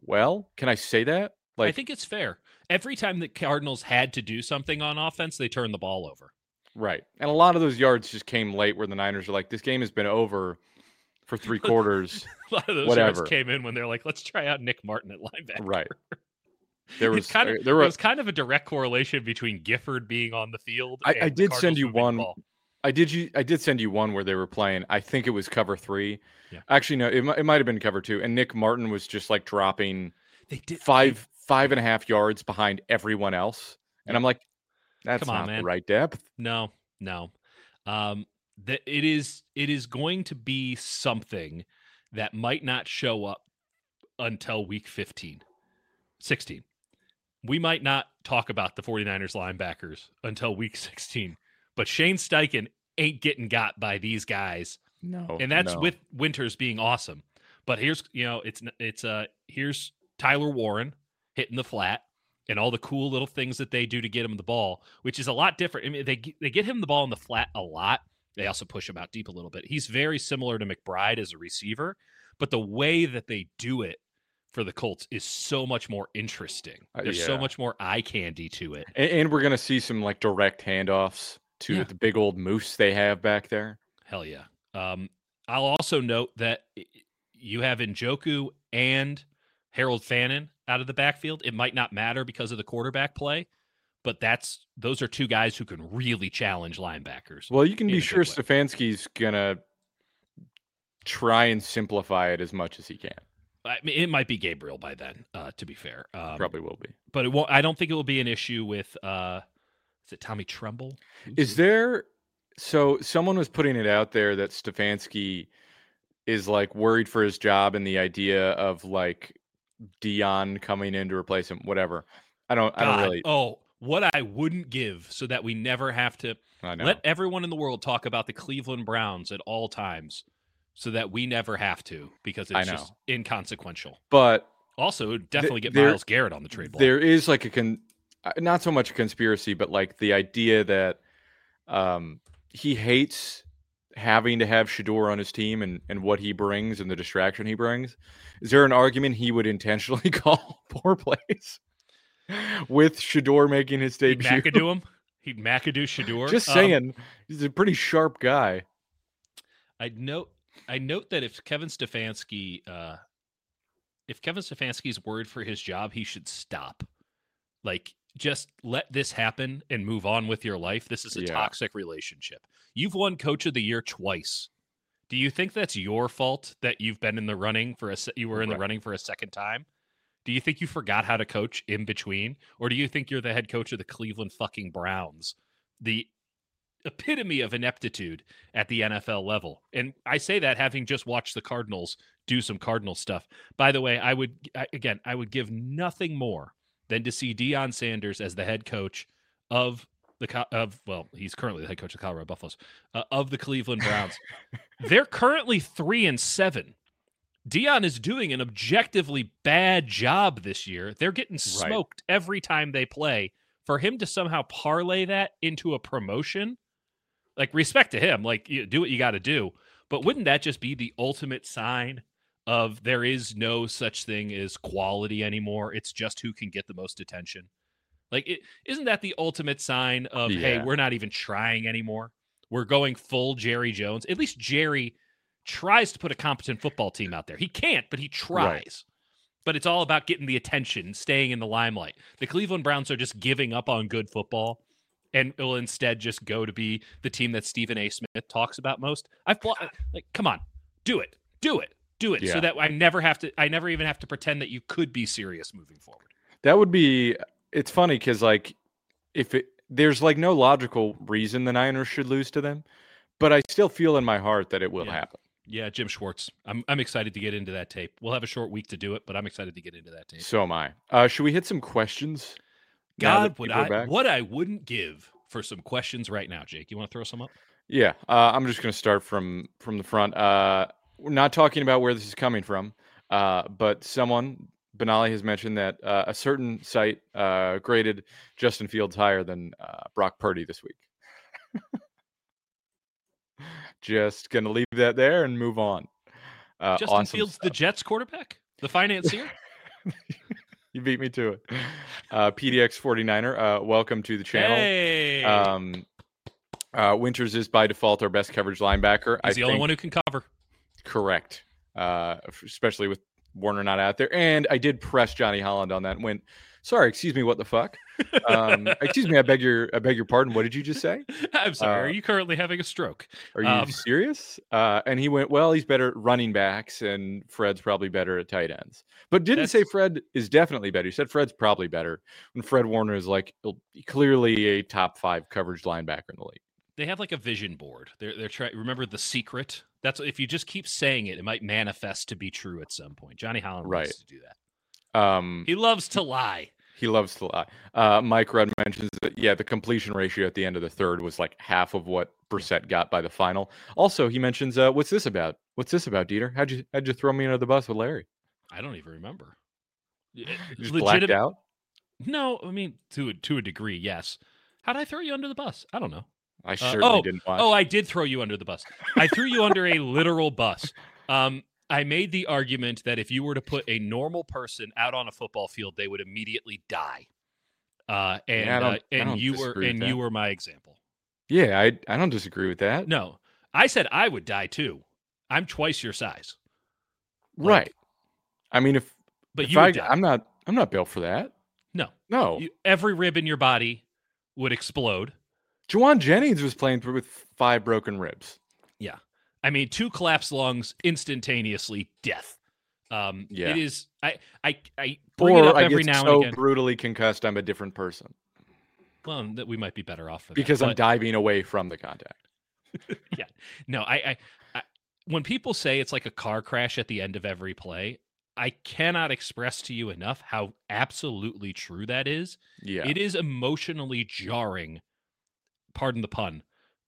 well. Can I say that? Like, I think it's fair. Every time the Cardinals had to do something on offense, they turned the ball over. Right. And a lot of those yards just came late where the Niners are like, this game has been over for three quarters. A lot of those whatever. yards came in when they're like, let's try out Nick Martin at linebacker. Right. There was kind of uh, there were, was kind of a direct correlation between Gifford being on the field. I, and I did send you one. I did you I did send you one where they were playing. I think it was cover three. Yeah. Actually, no, it, it might have been cover two. And Nick Martin was just like dropping they did, five they, five and a half yards behind everyone else. And yeah. I'm like, that's Come on, not man. the right depth. No, no. Um, that it is it is going to be something that might not show up until week fifteen, sixteen. We might not talk about the 49ers linebackers until week sixteen, but Shane Steichen ain't getting got by these guys. No, and that's no. with Winters being awesome. But here's, you know, it's, it's, uh, here's Tyler Warren hitting the flat and all the cool little things that they do to get him the ball, which is a lot different. I mean, they, they get him the ball in the flat a lot. They also push him out deep a little bit. He's very similar to McBride as a receiver, but the way that they do it for the Colts is so much more interesting. There's uh, yeah. so much more eye candy to it. And, and we're going to see some like direct handoffs to yeah. the big old moose they have back there. Hell yeah. Um, I'll also note that you have Njoku and Harold Fannin out of the backfield. It might not matter because of the quarterback play, but that's those are two guys who can really challenge linebackers. Well, you can be sure Stefanski's going to try and simplify it as much as he can. I mean, it might be Gabriel by then, uh, to be fair. Um, Probably will be. But it won't, I don't think it will be an issue with, uh, is it Tommy Tremble? Who's is it? there, so someone was putting it out there that Stefanski is like worried for his job and the idea of like Dion coming in to replace him, whatever. I don't, God, I don't really. Oh, what I wouldn't give so that we never have to let everyone in the world talk about the Cleveland Browns at all times. So that we never have to, because it's just inconsequential. But also, definitely get there, Myles Garrett on the trade block. There is like a con, not so much a conspiracy, but like the idea that um, he hates having to have Shedeur on his team and, and what he brings and the distraction he brings. Is there an argument he would intentionally call poor plays with Shedeur making his debut? He'd McAdoo him. He'd McAdoo Shedeur. Just saying, um, he's a pretty sharp guy. I'd note. I note that if Kevin Stefanski, uh, if Kevin Stefanski's worried for his job, he should stop. Like, just let this happen and move on with your life. This is a yeah. toxic relationship. You've won Coach of the Year twice. Do you think that's your fault that you've been in the running for a you were in right. the running for a second time? Do you think you forgot how to coach in between, or do you think you're the head coach of the Cleveland fucking Browns? The epitome of ineptitude at the N F L level. And I say that having just watched the Cardinals do some Cardinal stuff. By the way, I would, I, again, I would give nothing more than to see Deion Sanders as the head coach of the, of, well, he's currently the head coach of the Colorado Buffaloes, uh, of the Cleveland Browns. They're currently three and seven. Deion is doing an objectively bad job this year. They're getting smoked right. every time they play. For him to somehow parlay that into a promotion, like, respect to him, like, you do what you got to do. But wouldn't that just be the ultimate sign of there is no such thing as quality anymore? It's just who can get the most attention. Like, it, isn't that the ultimate sign of, yeah. hey, we're not even trying anymore? We're going full Jerry Jones. At least Jerry tries to put a competent football team out there. He can't, but he tries. Right. But it's all about getting the attention, staying in the limelight. The Cleveland Browns are just giving up on good football and will instead just go to be the team that Stephen A. Smith talks about most. I've like, come on, do it, do it, do it, yeah. so that I never have to. I never even have to pretend that you could be serious moving forward. That would be. It's funny because like, if it there's like no logical reason the Niners should lose to them, but I still feel in my heart that it will yeah. happen. Yeah, Jim Schwartz. I'm I'm excited to get into that tape. We'll have a short week to do it, but I'm excited to get into that tape. So am I. Uh, should we hit some questions? God, would I, what I wouldn't give for some questions right now, Jake. You want to throw some up? Yeah, uh, I'm just going to start from from the front. Uh, we're not talking about where this is coming from, uh, but someone, Benali, has mentioned that uh, a certain site uh, graded Justin Fields higher than uh, Brock Purdy this week. Just going to leave that there and move on. Uh, Justin awesome Fields, stuff. the Jets quarterback? The financier? You beat me to it. Uh, P D X forty-niner, uh, welcome to the channel. Hey. Um, uh, Winters is by default our best coverage linebacker. He's I the think, only one who can cover. Correct. Uh, especially with Warner not out there. And I did press Johnny Holland on that and went, sorry, excuse me, what the fuck? Um, excuse me, I beg your I beg your pardon. What did you just say? I'm sorry. Uh, are you currently having a stroke? Are you Um, serious? Uh, and he went, well, he's better at running backs, and Fred's probably better at tight ends. But didn't say That's- Fred is definitely better. He said Fred's probably better when Fred Warner is like clearly a top five coverage linebacker in the league. They have like a vision board. They're they're trying. Remember The Secret? That's if you just keep saying it, it might manifest to be true at some point. Johnny Holland Right. loves to do that. Um, He loves to lie. He loves to lie. Uh, Mike Rudd mentions that, yeah, the completion ratio at the end of the third was like half of what Brissett got by the final. Also, he mentions, uh, what's this about? What's this about, Dieter? How'd you how'd you throw me under the bus with Larry? I don't even remember. You just blacked out? No, I mean, to a, to a degree, yes. How'd I throw you under the bus? I don't know. I Uh, certainly oh, didn't watch. oh, I did throw you under the bus. I threw you under a literal bus. Um, I made the argument that if you were to put a normal person out on a football field, they would immediately die. Uh, and Yeah, I don't- uh, I and don't you were disagree with and that. you were my example. Yeah, I I don't disagree with that. No, I said I would die too. I'm twice your size. Like, Right. I mean, if But if you I, would die. I'm not I'm not built for that. No, No. you, every rib in your body would explode. Juwan Jennings was playing with five broken ribs. Yeah. I mean, two collapsed lungs, instantaneously death. Um, Yeah. It is, I, I, I bring it Or up I every get now so and again. brutally concussed, I'm a different person Well, that we might be better off for that. because I'm but- diving away from the contact. yeah. No, I, I, I, when people say it's like a car crash at the end of every play, I cannot express to you enough how absolutely true that is. Yeah. It is emotionally jarring, pardon the pun,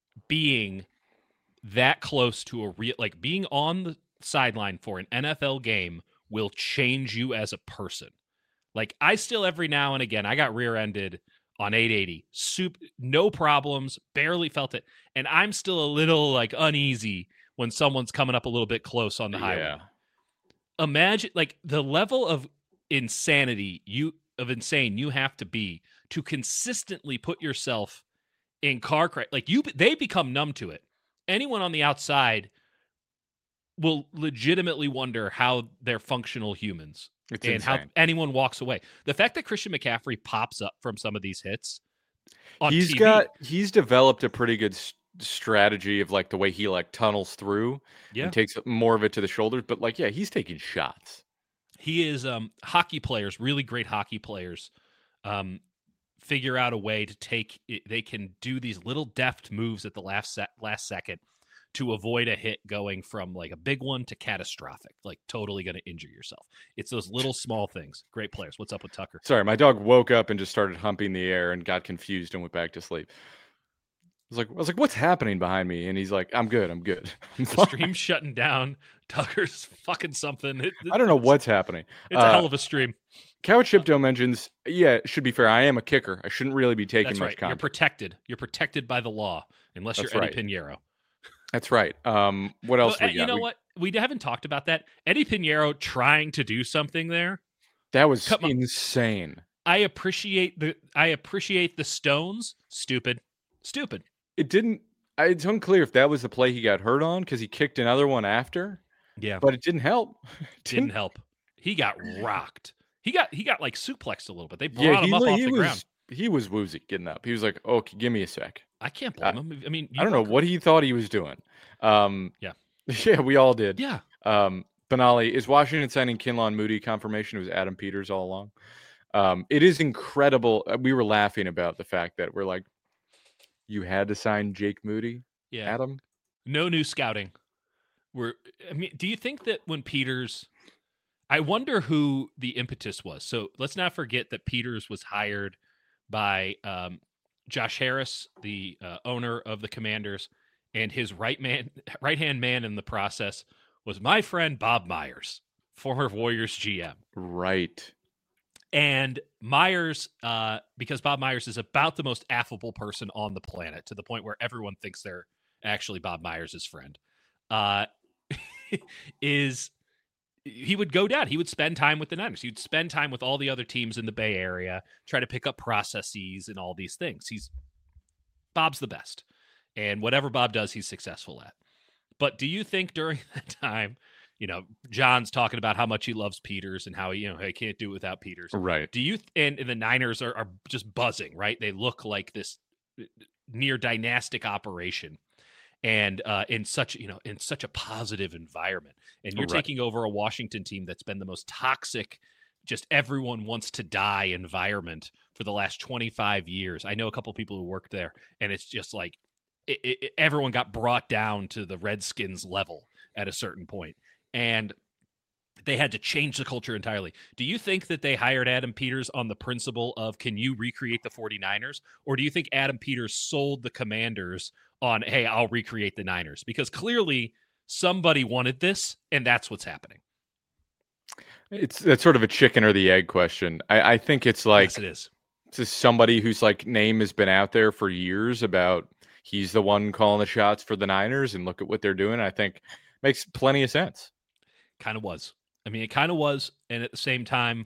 being that close to a real, like being on the sideline for an N F L game will change you as a person. Like I still every now and again, I got rear-ended on eight eighty, soup, no problems, barely felt it. And I'm still a little like uneasy when someone's coming up a little bit close on the highway. Yeah. Imagine like the level of insanity you of insane you have to be to consistently put yourself in car crash. Like you, they become numb to it. Anyone on the outside will legitimately wonder how they're functional humans It's and insane. how anyone walks away. The fact that Christian McCaffrey pops up from some of these hits on He's T V, got he's developed a pretty good s- strategy of like the way he like tunnels through yeah, and takes more of it to the shoulders. But like, yeah, he's taking shots. he is um hockey players, really great hockey players, um figure out a way to take it, they can do these little deft moves at the last se- last second to avoid a hit going from like a big one to catastrophic, like totally going to injure yourself. It's those little small things. Great players. What's up with Tucker? Sorry, my dog woke up and just started humping the air and got confused and went back to sleep. I was like, I was like, what's happening behind me? And he's like, I'm good, I'm good. I'm The fine." stream's shutting down. Tucker's fucking something. It, I don't know it's- what's happening. It's a Uh, hell of a stream. Couch Shipto mentions, yeah, it should be fair. I am a kicker. I shouldn't really be taking That's much right. You're contact. protected. You're protected by the law, unless That's you're Eddie right. Pinheiro. That's right. Um, what else? Well, we uh, you got? know We- what? We haven't talked about that. Eddie Pinheiro trying to do something there. That was Come on. insane. I appreciate the I appreciate the stones. Stupid. Stupid. It didn't. I- It's unclear if that was the play he got hurt on because he kicked another one after, Yeah. but it didn't help. It Didn't help. He got rocked. He got he got like suplexed a little bit. They brought Yeah, him he, up li- off he the was ground. he was woozy getting up. He was like, "Okay, give me a sec." I can't blame him. I mean, you I don't know work- what he thought he was doing. Um, Yeah. yeah, we all did. Yeah. Um, Benali, is Washington signing Kinlaw Moody confirmation? It was Adam Peters all along. Um, it is incredible. uh, We were laughing about the fact that we're like, you had to sign Jake Moody, Yeah. Adam. No new scouting. We're I mean, do you think that when Peters I wonder who the impetus was. So let's not forget that Peters was hired by um, Josh Harris, the uh, owner of the Commanders, and his right man, right hand man in the process was my friend Bob Myers, former Warriors G M. Right. And Myers, uh, because Bob Myers is about the most affable person on the planet, to the point where everyone thinks they're actually Bob Myers' friend, uh, is he would go down. He would spend time with the Niners. He would spend time with all the other teams in the Bay Area, try to pick up processes and all these things. He's Bob's the best. And whatever Bob does, he's successful at. But do you think during that time, you know, John's talking about how much he loves Peters and how he, you know, he can't do it without Peters. Right. Do you, and, and the Niners are, are just buzzing, right? They look like this near dynastic operation. And uh, in such, you know, in such a positive environment. And you're Right. taking over a Washington team that's been the most toxic, just everyone wants to die environment for the last twenty-five years. I know a couple of people who worked there, and it's just like it, it, everyone got brought down to the Redskins level at a certain point. And they had to change the culture entirely. Do you think that they hired Adam Peters on the principle of, can you recreate the 49ers? Or do you think Adam Peters sold the Commanders on, hey, I'll recreate the Niners? Because clearly somebody wanted this, and that's what's happening. It's that's sort of a chicken or the egg question. I, I think it's like yes, it is. It's somebody whose like name has been out there for years about he's the one calling the shots for the Niners, and look at what they're doing. I think makes plenty of sense. Kind of was. I mean, it kind of was. And at the same time,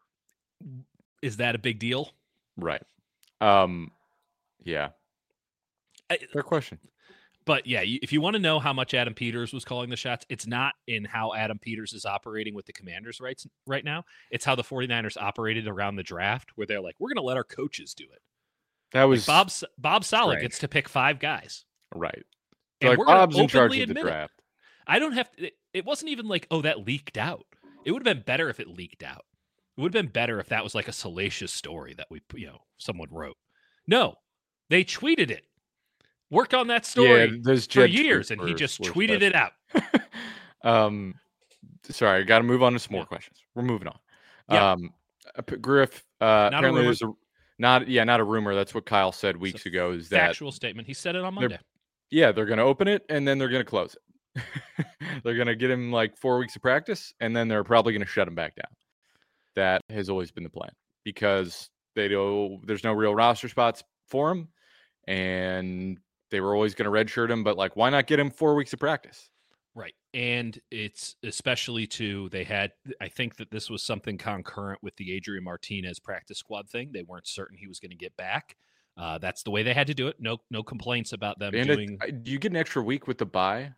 is that a big deal? Right. Um, yeah. I, Fair question. But yeah, if you want to know how much Adam Peters was calling the shots, it's not in how Adam Peters is operating with the Commanders right, right now. It's how the 49ers operated around the draft, where they're like, we're going to let our coaches do it. That was like Bob, Bob Saleh strange. gets to pick five guys. Right. And like we're Bob's in charge openly of the admit draft. It. I don't have to, it, it wasn't even like, oh, that leaked out. It would have been better if it leaked out. It would have been better if that was like a salacious story that we, you know, someone wrote. No, they tweeted it. Worked on that story yeah, those for Jed years, and were, he just were tweeted it out. um, sorry, I got to move on to some more Yeah. questions. We're moving on. Yeah. Um, Griff, uh, Not a apparently rumor. there's a not yeah, not a rumor. That's what Kyle said weeks ago. Is that Factual statement. He said it on Monday. yeah, they're going to open it and then they're going to close it. They're going to get him like four weeks of practice, and then they're probably going to shut him back down. That has always been the plan because they do. There's no real roster spots for him, and they were always going to redshirt him. But like, why not get him four weeks of practice? Right. And it's especially too, they had, I think that this was something concurrent with the Adrian Martinez practice squad thing. They weren't certain he was going to get back. Uh, that's the way they had to do it. No, no complaints about them and doing. It, do you get an extra week with the bye?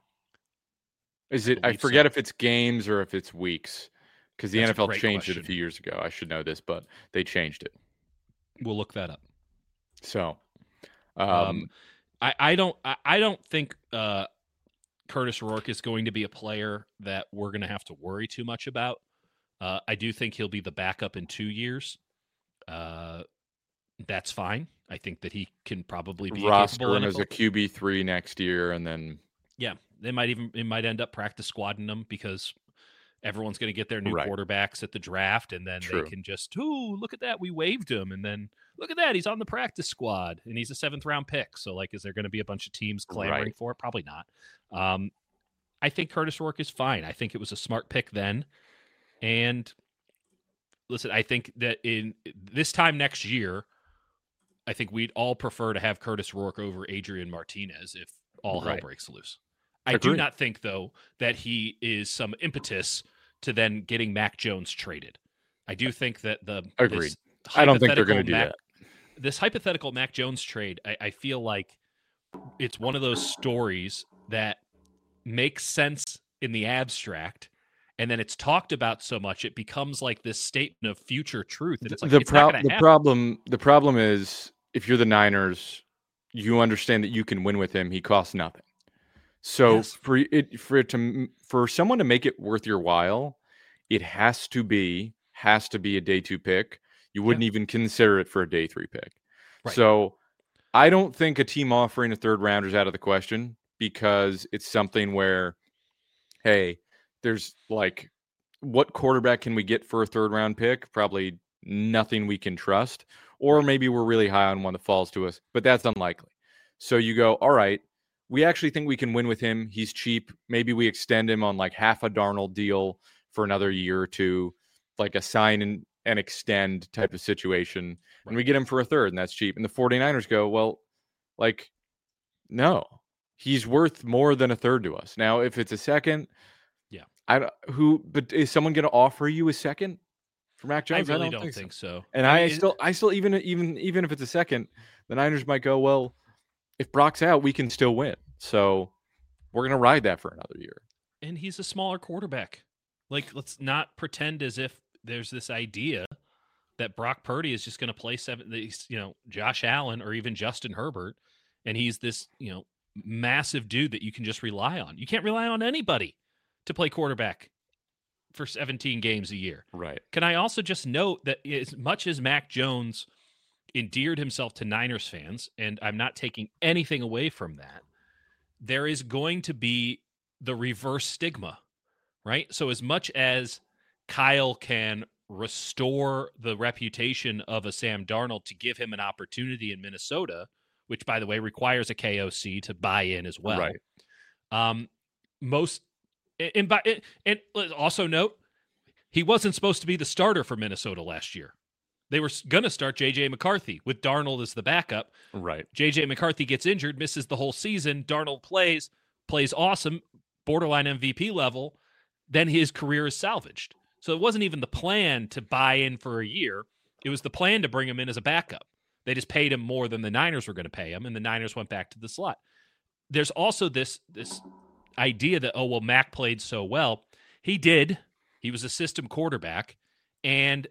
Is I it? I, believe forget so. if it's games or if it's weeks, because the That's a N F L great changed it question. a few years ago. I should know this, but they changed it. We'll look that up. So, um, Um, I, I don't, I, I don't think uh, Curtis Rourke is going to be a player that we're going to have to worry too much about. Uh, I do think he'll be the backup in two years. Uh, that's fine. I think that he can probably be roster him a as a Q B three next year, and then yeah, they might even it might end up practice squadding them because everyone's going to get their new Right. quarterbacks at the draft, and then True. they can just, oh, look at that, we waived him, and then look at that, he's on the practice squad, and he's a seventh round pick. So, like, is there going to be a bunch of teams clamoring Right. for it? Probably not. Um, I think Curtis Rourke is fine. I think it was a smart pick then, and listen, I think that in this time next year, I think we'd all prefer to have Curtis Rourke over Adrian Martinez if all hell Right. breaks loose. I do Agreed. not think, though, that he is some impetus to then getting Mac Jones traded. I do think that the Agreed. this I don't think they're going to do hypothetical that. Mac- This hypothetical Mac Jones trade, I, I feel like it's one of those stories that makes sense in the abstract, and then it's talked about so much it becomes like this statement of future truth. And it's like the it's not pro- gonna the happen. problem the problem is if you're the Niners, you understand that you can win with him. He costs nothing. So Yes. for it for it to for someone to make it worth your while, it has to be has to be a day two pick. You wouldn't even consider it for a day three pick. Right. So I don't think a team offering a third rounder is out of the question because it's something where, hey, there's like, what quarterback can we get for a third round pick? Probably nothing we can trust. Or maybe we're really high on one that falls to us, but that's unlikely. So you go, all right, we actually think we can win with him. He's cheap. Maybe we extend him on like half a Darnold deal for another year or two, like a sign and, and extend type of situation. Right. And we get him for a third, and that's cheap. And the 49ers go, well, like, no, he's worth more than a third to us. Now, if it's a second, yeah, I don't who, but is someone going to offer you a second for Mac Jones? I really I don't, don't think, think so. so. And I I, mean, I it- still, I still, even, even, even if it's a second, the Niners might go, well, if Brock's out, we can still win. So we're going to ride that for another year. And he's a smaller quarterback. Like, let's not pretend as if there's this idea that Brock Purdy is just going to play seven, these, you know, Josh Allen or even Justin Herbert, and he's this, you know, massive dude that you can just rely on. You can't rely on anybody to play quarterback for seventeen games a year. Right. Can I also just note that as much as Mac Jones endeared himself to Niners fans, and I'm not taking anything away from that, there is going to be the reverse stigma, right? So as much as Kyle can restore the reputation of a Sam Darnold to give him an opportunity in Minnesota, which, by the way, requires a K O C to buy in as well. Right. Um, most and by and also note, he wasn't supposed to be the starter for Minnesota last year. They were going to start J J McCarthy with Darnold as the backup. Right. J J McCarthy gets injured, misses the whole season. Darnold plays, plays awesome, borderline M V P level. Then his career is salvaged. So it wasn't even the plan to buy in for a year. It was the plan to bring him in as a backup. They just paid him more than the Niners were going to pay him, and the Niners went back to the slot. There's also this this idea that, oh, well, Mac played so well. He did. He was a system quarterback, and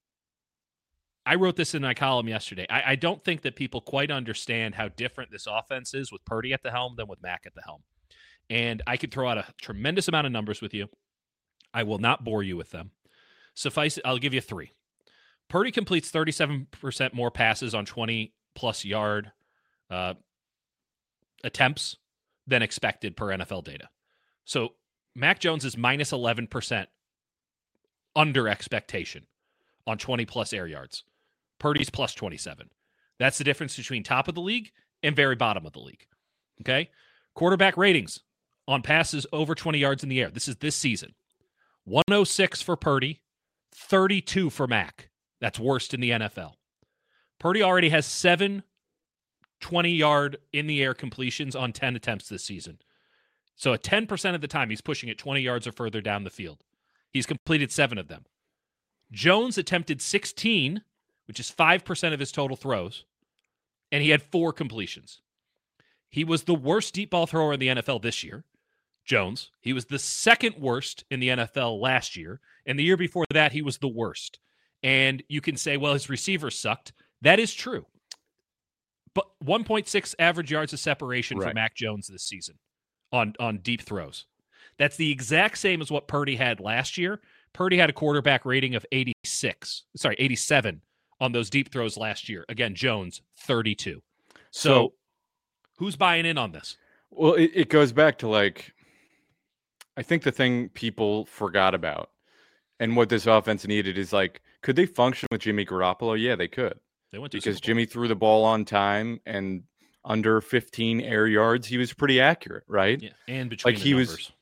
I wrote this in my column yesterday. I, I don't think that people quite understand how different this offense is with Purdy at the helm than with Mac at the helm. And I could throw out a tremendous amount of numbers with you. I will not bore you with them. Suffice it, I'll give you three. Purdy completes thirty-seven percent more passes on twenty-plus yard uh, attempts than expected per N F L data. So Mac Jones is minus eleven percent under expectation on twenty-plus air yards. Purdy's plus twenty-seven. That's the difference between top of the league and very bottom of the league. Okay? Quarterback ratings on passes over twenty yards in the air. This is this season. one oh six for Purdy, thirty-two for Mac. That's worst in the N F L. Purdy already has seven twenty-yard in-the-air completions on ten attempts this season. So at ten percent of the time, he's pushing it twenty yards or further down the field. He's completed seven of them. Jones attempted sixteen, which is five percent of his total throws, and he had four completions. He was the worst deep ball thrower in the N F L this year, Jones. He was the second worst in the N F L last year, and the year before that, he was the worst. And you can say, well, his receivers sucked. That is true. But one point six average yards of separation Right. for Mac Jones this season on, on deep throws. That's the exact same as what Purdy had last year. Purdy had a quarterback rating of eighty-six, sorry, eighty-seven on those deep throws last year. Again, Jones, thirty-two. So, So who's buying in on this? Well, it, it goes back to like, I think the thing people forgot about and what this offense needed is like, could they function with Jimmy Garoppolo? Yeah, they could. They went to Because Super Bowl. Jimmy threw the ball on time and under fifteen air yards, he was pretty accurate, right? Yeah, and between Like the he numbers. was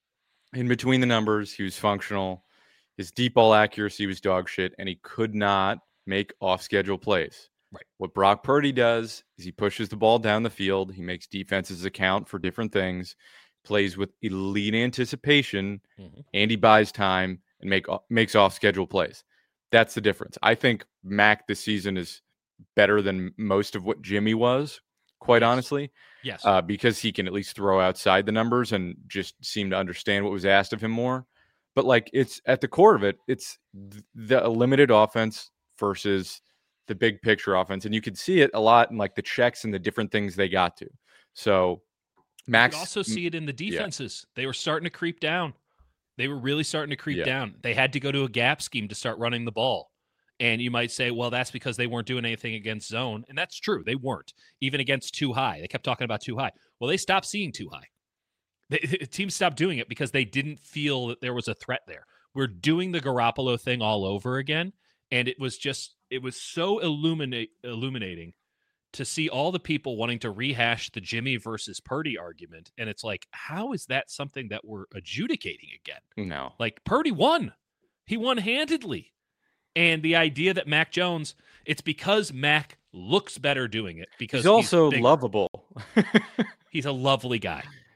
in between the numbers, he was functional. His deep ball accuracy was dog shit, and he could not make off-schedule plays. Right. What Brock Purdy does is he pushes the ball down the field. He makes defenses account for different things, plays with elite anticipation, Mhm. and he buys time and make makes off-schedule plays. That's the difference. I think Mac this season is better than most of what Jimmy was, quite Yes. honestly, Yes. uh, because he can at least throw outside the numbers and just seem to understand what was asked of him more. But like it's at the core of it, it's th- the limited offense versus the big picture offense. And you could see it a lot in like the checks and the different things they got to. So Max You could also see it in the defenses. They were starting to creep down. They were really starting to creep Yeah. down. They had to go to a gap scheme to start running the ball. And you might say, well, that's because they weren't doing anything against zone. And that's true. They weren't. Even against too high. They kept talking about too high. Well, they stopped seeing too high. The team stopped doing it because they didn't feel that there was a threat there. We're doing the Garoppolo thing all over again. And it was just, it was so illuminate, illuminating to see all the people wanting to rehash the Jimmy versus Purdy argument. And it's like, how is that something that we're adjudicating again? No. Like Purdy won. He won handedly. And the idea that Mac Jones, it's because Mac looks better doing it because He's also bigger. lovable. He's a lovely guy.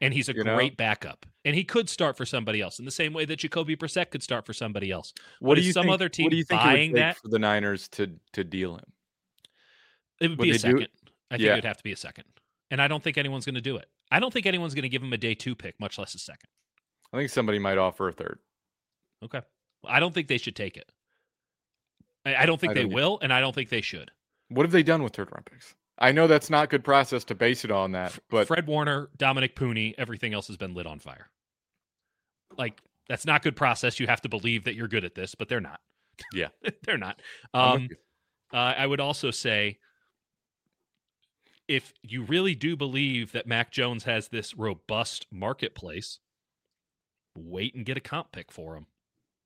and he's a You great know? backup. And he could start for somebody else in the same way that Jacoby Brissett could start for somebody else. What But do is you some think? other What do team you think it would buying take that? for the Niners to to deal him? It would Would be a they do second. I think Yeah. it would have to be a second. And I don't think anyone's going to do it. I don't think anyone's going to give him a day two pick, much less a second. I think somebody might offer a third. Okay. I don't think they should take it. I, I don't think I they don't either. will, and I don't think they should. What have they done with third round picks? I know that's not good process to base it on that, but Fred Warner, Dominic Pooney, everything else has been lit on fire. Like, that's not good process. You have to believe that you're good at this, but they're not. Yeah. They're not. I'm with Um, you. uh, I would also say, if you really do believe that Mac Jones has this robust marketplace, wait and get a comp pick for him.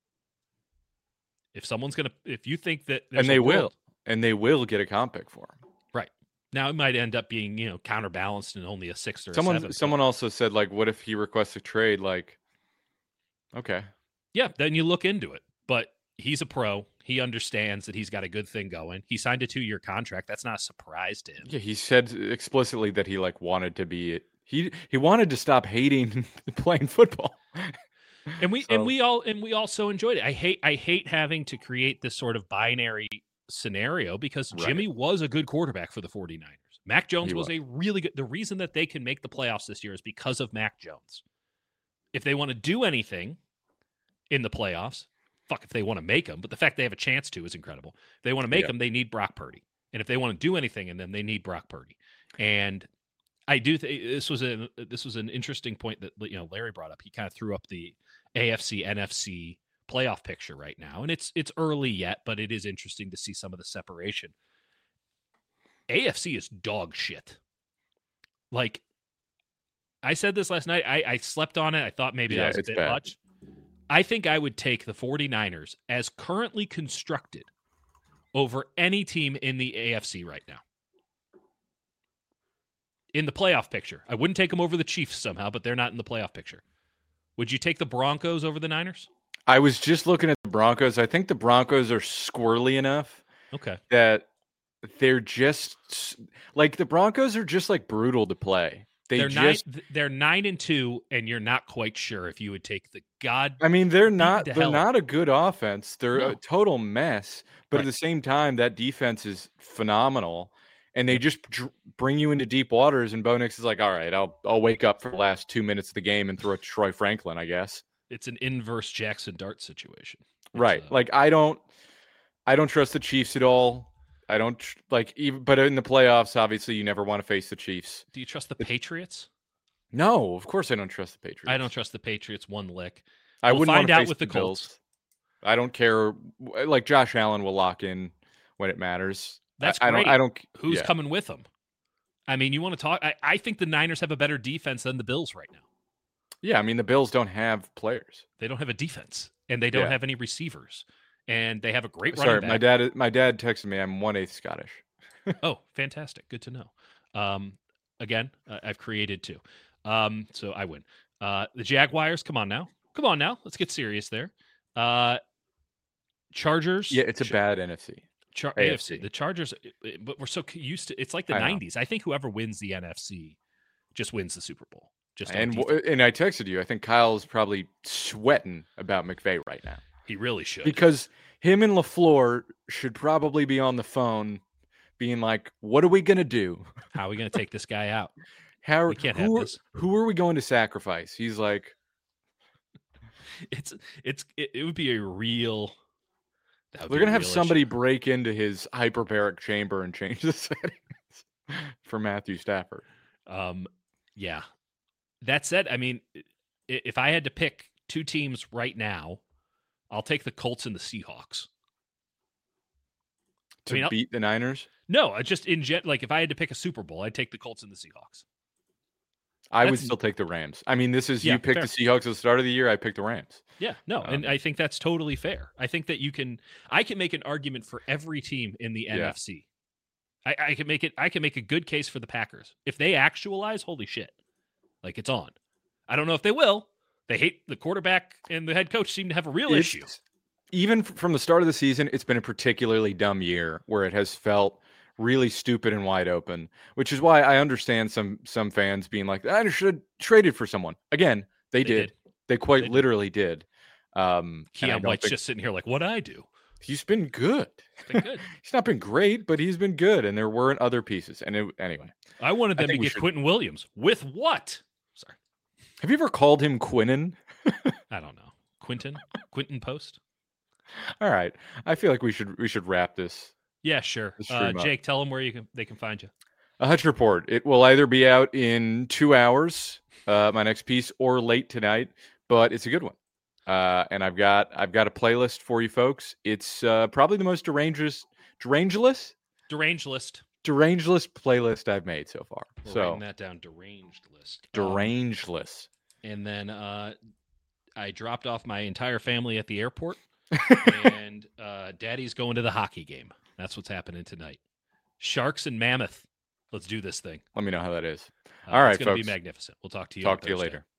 If someone's going to, if you think that, there's and a they world- will, and they will get a comp pick for him. Right. Now, it might end up being, you know, counterbalanced and only a sixth or a Someone, seventh. someone also said, like, what if he requests a trade? Like, okay, Yeah, then you look into it. But he's a pro. He understands that he's got a good thing going. He signed a two-year contract. That's not a surprise to him. yeah, he said explicitly that he like wanted to be he he wanted to stop hating playing football. And we So- and we all and we also enjoyed it. I hate I hate having to create this sort of binary scenario because Right. Jimmy was a good quarterback for the 49ers. Mac Jones He was, was. a really good. The reason that they can make the playoffs this year is because of Mac Jones. If they want to do anything in the playoffs, fuck if they want to make them, but the fact they have a chance to is incredible. If they want to make Yeah. them, they need Brock Purdy. And if they want to do anything in them, they need Brock Purdy. And I do think this was a this was an interesting point that you know Larry brought up. He kind of threw up the A F C N F C playoff picture right now, and it's it's early yet, but it is interesting to see some of the separation. A F C is dog shit. Like I said this last night, I, I slept on it. I thought maybe Yeah, that was a it's bit bad. much. I think I would take the 49ers as currently constructed over any team in the A F C right now. In the playoff picture. I wouldn't take them over the Chiefs somehow, but they're not in the playoff picture. Would you take the Broncos over the Niners? I was just looking at the Broncos. I think the Broncos are squirrely enough Okay. that they're just like the Broncos are just like brutal to play. They They're just nine they're nine and two, and you're not quite sure if you would take the god I mean, they're beat not the they're hell not a good offense. They're No. a total mess. But Right. at the same time, that defense is phenomenal. And they Yep. just dr- bring you into deep waters. And Bo Nix is like, all right, I'll I'll wake up for the last two minutes of the game and throw it to Troy Franklin, I guess. it's an inverse Jackson Dart situation. It's, Right. uh, Like I don't I don't trust the Chiefs at all. I don't tr- like even but in the playoffs, obviously you never want to face the Chiefs. do you trust the Patriots? No, of course I don't trust the Patriots. I don't trust the Patriots one lick. I We'll wouldn't find want to out face with the Colts. Bills. I don't care. Like Josh Allen will lock in when it matters. That's I, I don't. great. I don't. Who's yeah. coming with them? I mean, you want to talk? I, I think the Niners have a better defense than the Bills right now. Yeah, I mean the Bills don't have players. They don't have a defense, and they don't Yeah. have any receivers, and they have a great Sorry, running my back. dad. My dad texted me. I'm one eighth Scottish. Oh, fantastic! Good to know. Um, again, uh, I've created two, um, so I win. Uh, the Jaguars, come on now, come on now, let's get serious there. Uh, Chargers, Yeah, it's a Ch- bad N F C. Char- A A F F C. C. The Chargers, uh, uh, but we're so c- used to. It's like the I know. nineties. I think whoever wins the N F C just wins the Super Bowl. Just on And defense. w- and I texted you. I think Kyle's probably sweating about McVay right now He really should. because him and LaFleur should probably be on the phone, being like, "What are we gonna do? How are we going to take this guy out? How We can't who have are, this." who are we going to sacrifice?" He's like, It's it's it, it would be a real. that would They're be a gonna have real somebody issue. break into his hyperbaric chamber and change the settings for Matthew Stafford. Um, yeah. That said, I mean, i- if I had to pick two teams right now, I'll take the Colts and the Seahawks. To mean, I'll- beat the Niners. No, I just in jet like if I had to pick a Super Bowl, I'd take the Colts and the Seahawks. I would That's- still take the Rams. I mean, this is Yeah, you picked fair. the Seahawks at the start of the year. I picked the Rams. Yeah, no, and Um, I think that's totally fair. I think that you can, I can make an argument for every team in the Yeah. N F C. I, I can make it. I can make a good case for the Packers if they actualize. Holy shit, like it's on. I don't know if they will. They hate the quarterback and the head coach seem to have a real It's- issue. Even f- from the start of the season, it's been a particularly dumb year where it has felt really stupid and wide open, which is why I understand some some fans being like, I should have traded for someone. Again, they, they did. did. They quite they literally did. did. Um, Keon White's think... just sitting here like, what'd I do? He's been good. He's been good. He's not been great, but he's been good. And there weren't other pieces. And it, anyway. I wanted them I to get should... Quentin Williams. With what? Sorry. Have you ever called him Quinnen? I don't know. Quentin? Quentin Post? All right. I feel like we should we should wrap this. Yeah, sure. Uh, Jake, tell them where you can they can find you. A Hutch Report. It will either be out in two hours, uh, my next piece, or late tonight, but it's a good one. Uh, and I've got I've got a playlist for you folks. It's uh, probably the most derangeless, derangeless, deranged list, deranged list playlist I've made so far. We're so writing that down. Deranged list. Deranged list. Um, and then uh, I dropped off my entire family at the airport, and uh, Daddy's going to the hockey game. That's what's happening tonight. Sharks and Mammoth. Let's do this thing. Let me know how that is. Uh, All right, it's going to be magnificent. We'll talk to you. Talk to you later.